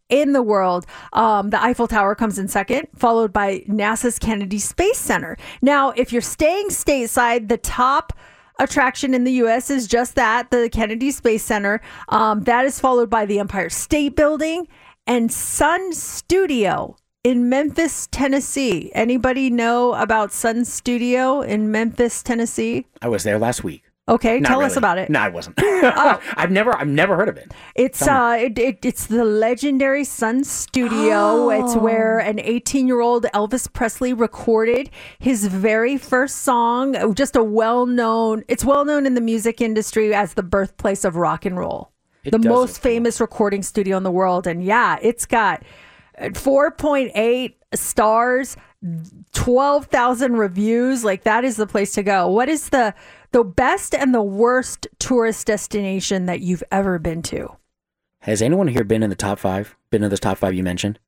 G: in the world. Um, the Eiffel Tower comes in second, followed by NASA's Kennedy Space Center. Now, if you're staying stateside, the top attraction in the U S is just that, the Kennedy Space Center. Um, that is followed by the Empire State Building and Sun Studio in Memphis, Tennessee. Anybody know about Sun Studio in Memphis, Tennessee?
H: I was there last week.
G: Okay,
H: Not
G: tell
H: really.
G: us about it.
H: No, I wasn't.
G: Oh.
H: I've never, I've never heard of it.
G: It's
H: Tell me.
G: uh, it, it, it's the legendary Sun Studio.
I: Oh.
G: It's where an eighteen-year-old Elvis Presley recorded his very first song. Just a well-known. It's well-known in the music industry as the birthplace of rock and roll.
H: It
G: the
H: does
G: most famous recording studio in the world, and yeah, it's got four point eight stars, twelve thousand reviews. Like, that is the place to go. What is the the best and the worst tourist destination that you've ever been to?
H: Has anyone here been in the top five? Been in those top five you mentioned?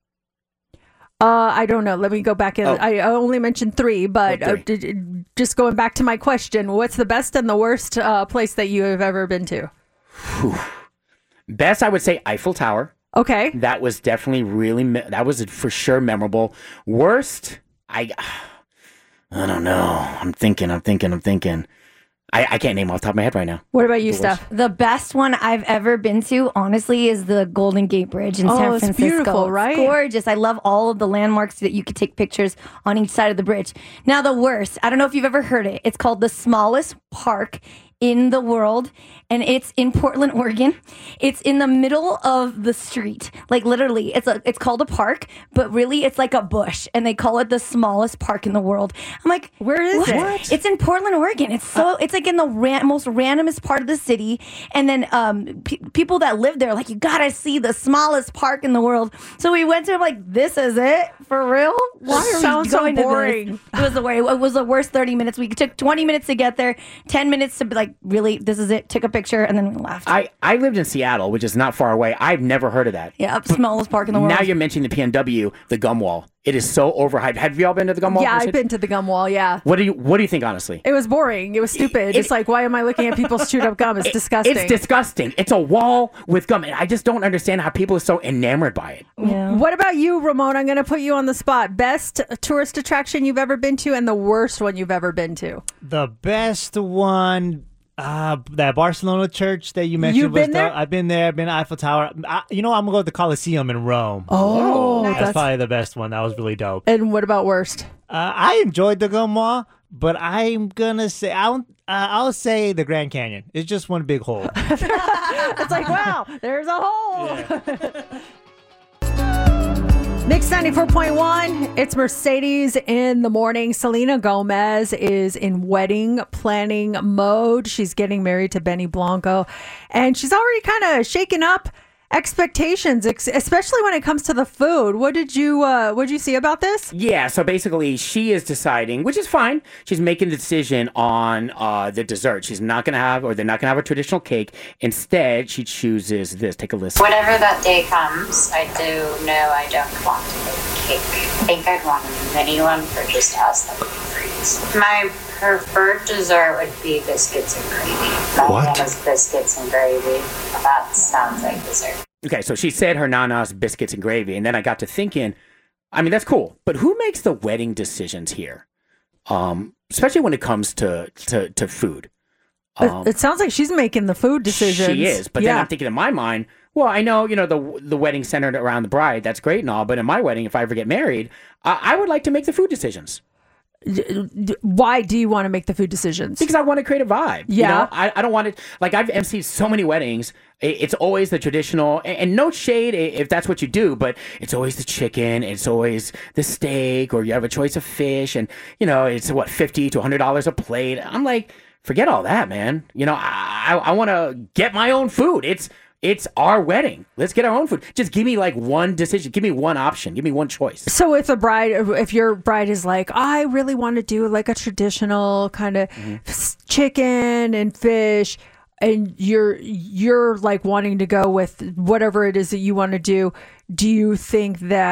G: Uh, I don't know. Let me go back in.
H: Oh.
G: I I only mentioned three, but
H: Oh,
G: Uh, d- d- just going back to my question, what's the best and the worst uh, place that you have ever been to?
H: Whew. Best, I would say Eiffel Tower.
G: Okay.
H: That was definitely really, me- that was for sure memorable. Worst, I, I don't know. I'm thinking, I'm thinking, I'm thinking. I, I can't name off the top of my head right now.
G: What about you,
H: The
G: Steph?
I: The best one I've ever been to, honestly, is the Golden Gate Bridge in
G: Oh,
I: San
G: it's
I: Francisco.
G: beautiful, right?
I: It's gorgeous. I love all of the landmarks that you could take pictures on each side of the bridge. Now, the worst, I don't know if you've ever heard it. It's called the smallest park in the world, and it's in Portland, Oregon. It's in the middle of the street. Like, literally, it's a it's called a park, but really it's like a bush, and they call it the smallest park in the world. I'm like,
G: where is
I: what?
G: it? What?
I: It's in Portland, Oregon. It's so it's like in the ran- most randomest part of the city, and then um pe- people that live there are like, you gotta see the smallest park in the world. So we went to it, like, this is it for real? Why are
G: Sounds
I: we
G: so
I: going
G: boring.
I: to this? It was the way. It was the worst thirty minutes. We took twenty minutes to get there, ten minutes to be like, really, this is it. Took a picture, and then we left.
H: I, I lived in Seattle, which is not far away. I've never heard of that.
I: Yeah, smallest park in the world.
H: Now you're mentioning the P N W, the Gum Wall. It is so overhyped. Have you all been to the Gum Wall?
G: Yeah,
H: Kristen?
G: I've been to the gum wall. Yeah.
H: What do you What do you think, honestly?
G: It was boring. It was stupid.
H: It-
G: it's like, why am I looking at people's chewed up gum? It's disgusting.
H: It's disgusting. It's a wall with gum, and I just don't understand how people are so enamored by it.
I: Yeah.
G: What about you, Ramon? I'm going to put you on the spot. Best tourist attraction you've ever been to and the worst one you've ever been to?
N: The best one, uh, that Barcelona church that you mentioned.
G: You've
N: was
G: been
N: the-
G: there?
N: I've been there. I've been to Eiffel Tower. I, you know, I'm gonna go to the Colosseum in Rome.
G: Oh,
N: that's,
G: that's-
N: probably the best one. That was really dope.
G: And what about worst?
N: Uh, I enjoyed the Gum Wall, but I'm gonna say I'll uh, I'll say the Grand Canyon. It's just one big hole.
G: It's like, wow, there's a hole. Mix ninety-four point one, it's Mercedes in the morning. Selena Gomez is in wedding planning mode. She's getting married to Benny Blanco, and she's already kind of shaken up expectations, ex- especially when it comes to the food. What did you uh, what did you see about this?
H: Yeah, so basically she is deciding, which is fine. She's making the decision on uh, the dessert. She's not going to have, or they're not going to have a traditional cake. Instead, she chooses this. Take a listen.
T: Whenever that day comes, I do know I don't want to make cake. I think I'd want a mini one for just us that we can freeze. My preferred dessert would be biscuits and gravy. My
H: What?
T: Nana's biscuits and gravy. That sounds like dessert.
H: Okay, so she said her nana's biscuits and gravy, and then I got to thinking, I mean, that's cool, but who makes the wedding decisions here? Um, especially when it comes to, to, to food. Um,
G: it, it sounds like she's making the food decisions.
H: She is, but then I'm thinking in my mind, well, I know, you know, the the wedding centered around the bride, that's great and all, but in my wedding, if I ever get married, I, I would like to make the food decisions.
G: Why do you want to make the food decisions?
H: Because I want to create a vibe.
G: Yeah.
H: You know? I, I don't want it, like I've emceed so many weddings. It, it's always the traditional, and, and no shade if that's what you do, but it's always the chicken, it's always the steak, or you have a choice of fish, and, you know, it's what, fifty to one hundred dollars a plate. I'm like, forget all that, man. You know, I, I, I want to get my own food. It's, It's our wedding. Let's get our own food. Just give me like one decision. Give me one option. Give me one choice.
G: So if a bride, if your bride is like, I really want to do like a traditional kind of
H: Mm-hmm.
G: chicken and fish, and you're you're like wanting to go with whatever it is that you want to do, do you think that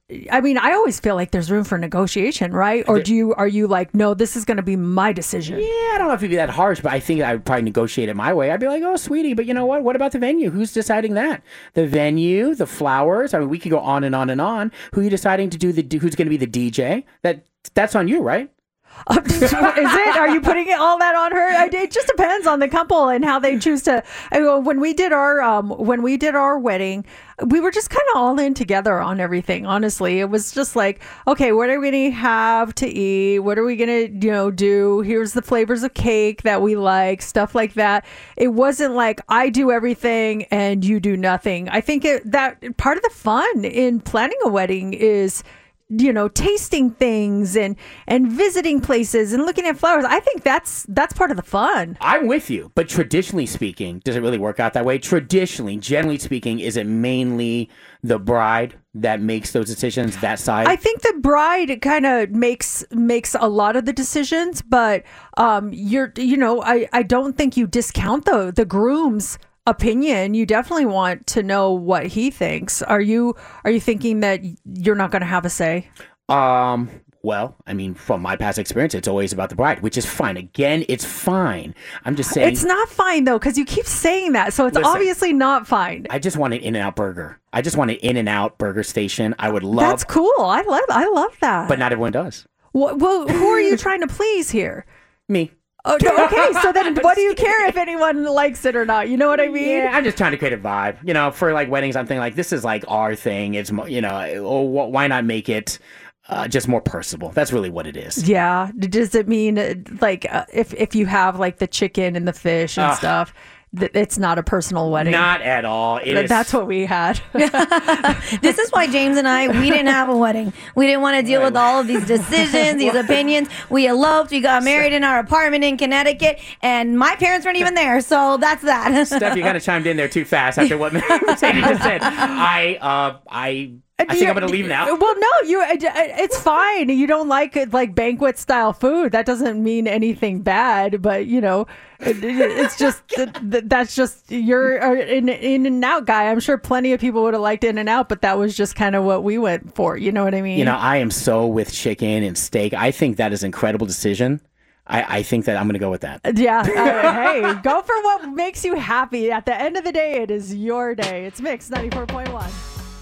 G: I mean, I always feel like there's room for negotiation, right? Or do you, are you like, no, this is going to be my decision?
H: Yeah, I don't know if it'd be that harsh, but I think I would probably negotiate it my way. I'd be like, oh, sweetie, but you know what? What about the venue? Who's deciding that? The venue, the flowers. I mean, we could go on and on and on. Who are you deciding to do the, who's going to be the D J? That That's on you, right?
G: Is it? Are you putting all that on her? It just depends on the couple and how they choose to. I mean, when we did our um, when we did our wedding, we were just kind of all in together on everything. Honestly, it was just like, okay, what are we going to have to eat? What are we going to, you know, do? Here's the flavors of cake that we like, stuff like that. It wasn't like I do everything and you do nothing. I think it, that part of the fun in planning a wedding is, you know, tasting things and and visiting places and looking at flowers. I think that's that's part of the fun.
H: I'm with you, but traditionally speaking, does it really work out that way? Traditionally, generally speaking, is it mainly the bride that makes those decisions, that side?
G: I think the bride kind of makes makes a lot of the decisions, but um, you're you know, I I don't think you discount the the groom's opinion. You definitely want to know what he thinks. Are you are you thinking that you're not going to have a say?
H: Um well, I mean, from my past experience, it's always about the bride, which is fine. Again, it's fine. I'm just saying
G: it's not fine though, because you keep saying that, so it's
H: Listen,
G: obviously not fine.
H: I just want an In-N-Out burger. I just want an In-N-Out burger station. I would love.
G: That's cool. I love I love that.
H: But not everyone does.
G: Well, well who are you trying to please here?
H: Me.
G: Oh, no, okay. So then what do you care if anyone likes it or not? You know what I mean?
H: Yeah, I'm just trying to create a vibe. You know, for like weddings, I'm thinking like, this is like our thing. It's, you know, oh, why not make it uh, just more personable? That's really what it is.
G: Yeah. Does it mean uh, like uh, if, if you have like the chicken and the fish and
H: Uh,
G: stuff, th- it's not a personal wedding?
H: Not at all. It
G: Th-
H: is-
G: That's what we had.
I: This is why James and I, we didn't have a wedding. We didn't want to deal with all of these decisions, these opinions. We eloped. We got married in our apartment in Connecticut, and my parents weren't even there. So that's that.
H: Steph, you kind of chimed in there too fast after what Mercedes just said. I, uh, I, I think I'm going to leave now.
G: Well, no, you. it- It's fine. You don't like it, like banquet style food. That doesn't mean anything bad. But you know, it, it- it's just that- that- that's just you're an in and out guy. I'm sure plenty of people would have liked In and Out, but that was just kind of what we went for. You know what I mean?
H: You know, I am so with chicken and steak. I think that is an incredible decision. I, I think that I'm going to go with that.
G: Yeah. Uh, hey, go for what makes you happy. At the end of the day, it is your day. It's Mix ninety-four point one.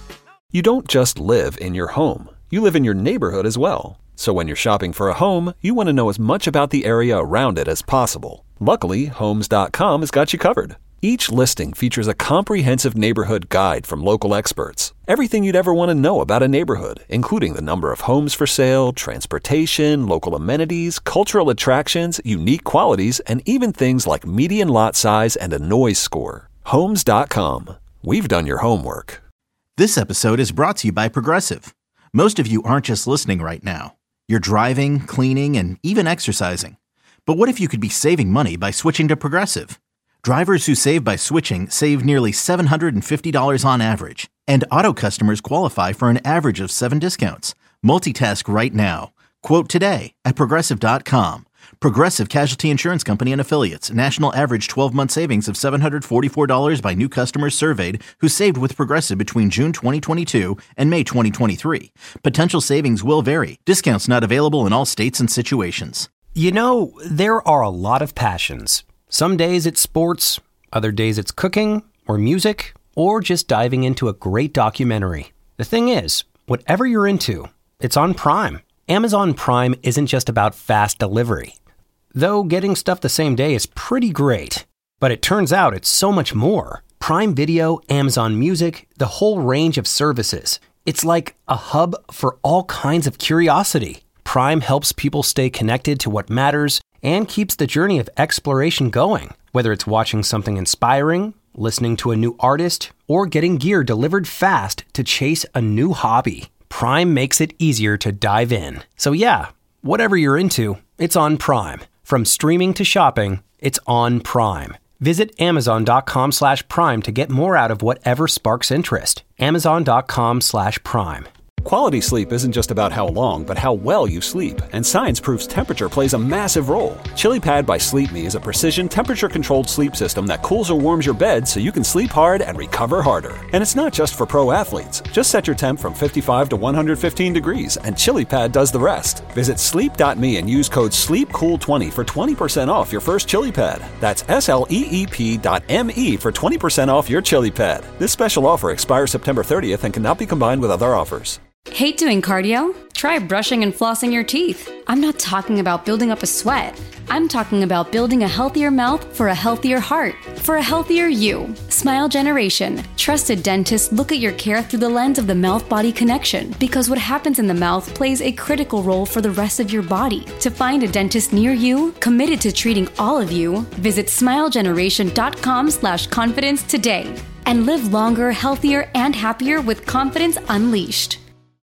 B: You don't just live in your home, you live in your neighborhood as well. So when you're shopping for a home, you want to know as much about the area around it as possible. Luckily, Homes dot com has got you covered. Each listing features a comprehensive neighborhood guide from local experts. Everything you'd ever want to know about a neighborhood, including the number of homes for sale, transportation, local amenities, cultural attractions, unique qualities, and even things like median lot size and a noise score. Homes dot com. We've done your homework.
C: This episode is brought to you by Progressive. Most of you aren't just listening right now. You're driving, cleaning, and even exercising. But what if you could be saving money by switching to Progressive? Drivers who save by switching save nearly seven hundred fifty dollars on average. And auto customers qualify for an average of seven discounts. Multitask right now. Quote today at Progressive dot com. Progressive Casualty Insurance Company and Affiliates. National average twelve-month savings of seven hundred forty-four dollars by new customers surveyed who saved with Progressive between June twenty twenty-two and May twenty twenty-three. Potential savings will vary. Discounts not available in all states and situations.
D: You know, there are a lot of passions. Some days it's sports, other days it's cooking or music, or just diving into a great documentary. The thing is, whatever you're into, it's on Prime. Amazon Prime isn't just about fast delivery. Though getting stuff the same day is pretty great. But it turns out it's so much more. Prime Video, Amazon Music, the whole range of services. It's like a hub for all kinds of curiosity. Prime helps people stay connected to what matters and keeps the journey of exploration going. Whether it's watching something inspiring, listening to a new artist, or getting gear delivered fast to chase a new hobby, Prime makes it easier to dive in. So yeah, whatever you're into, it's on Prime. From streaming to shopping, it's on Prime. Visit Amazon.com slash Prime to get more out of whatever sparks interest. Amazon.com slash Prime.
B: Quality sleep isn't just about how long, but how well you sleep, and science proves temperature plays a massive role. ChiliPad by Sleep Me is a precision temperature-controlled sleep system that cools or warms your bed so you can sleep hard and recover harder. And it's not just for pro athletes. Just set your temp from fifty-five to one hundred fifteen degrees, and ChiliPad does the rest. Visit sleep dot me and use code sleep cool twenty for twenty percent off your first ChiliPad. That's S L E E P dot M E for twenty percent off your ChiliPad. This special offer expires September thirtieth and cannot be combined with other offers.
U: Hate doing cardio? Try brushing and flossing your teeth. I'm not talking about building up a sweat. I'm talking about building a healthier mouth for a healthier heart, for a healthier you. Smile Generation. Trusted dentists look at your care through the lens of the mouth-body connection, because what happens in the mouth plays a critical role for the rest of your body. To find a dentist near you, committed to treating all of you, visit smilegeneration.com slash confidence today. And live longer, healthier, and happier with confidence unleashed.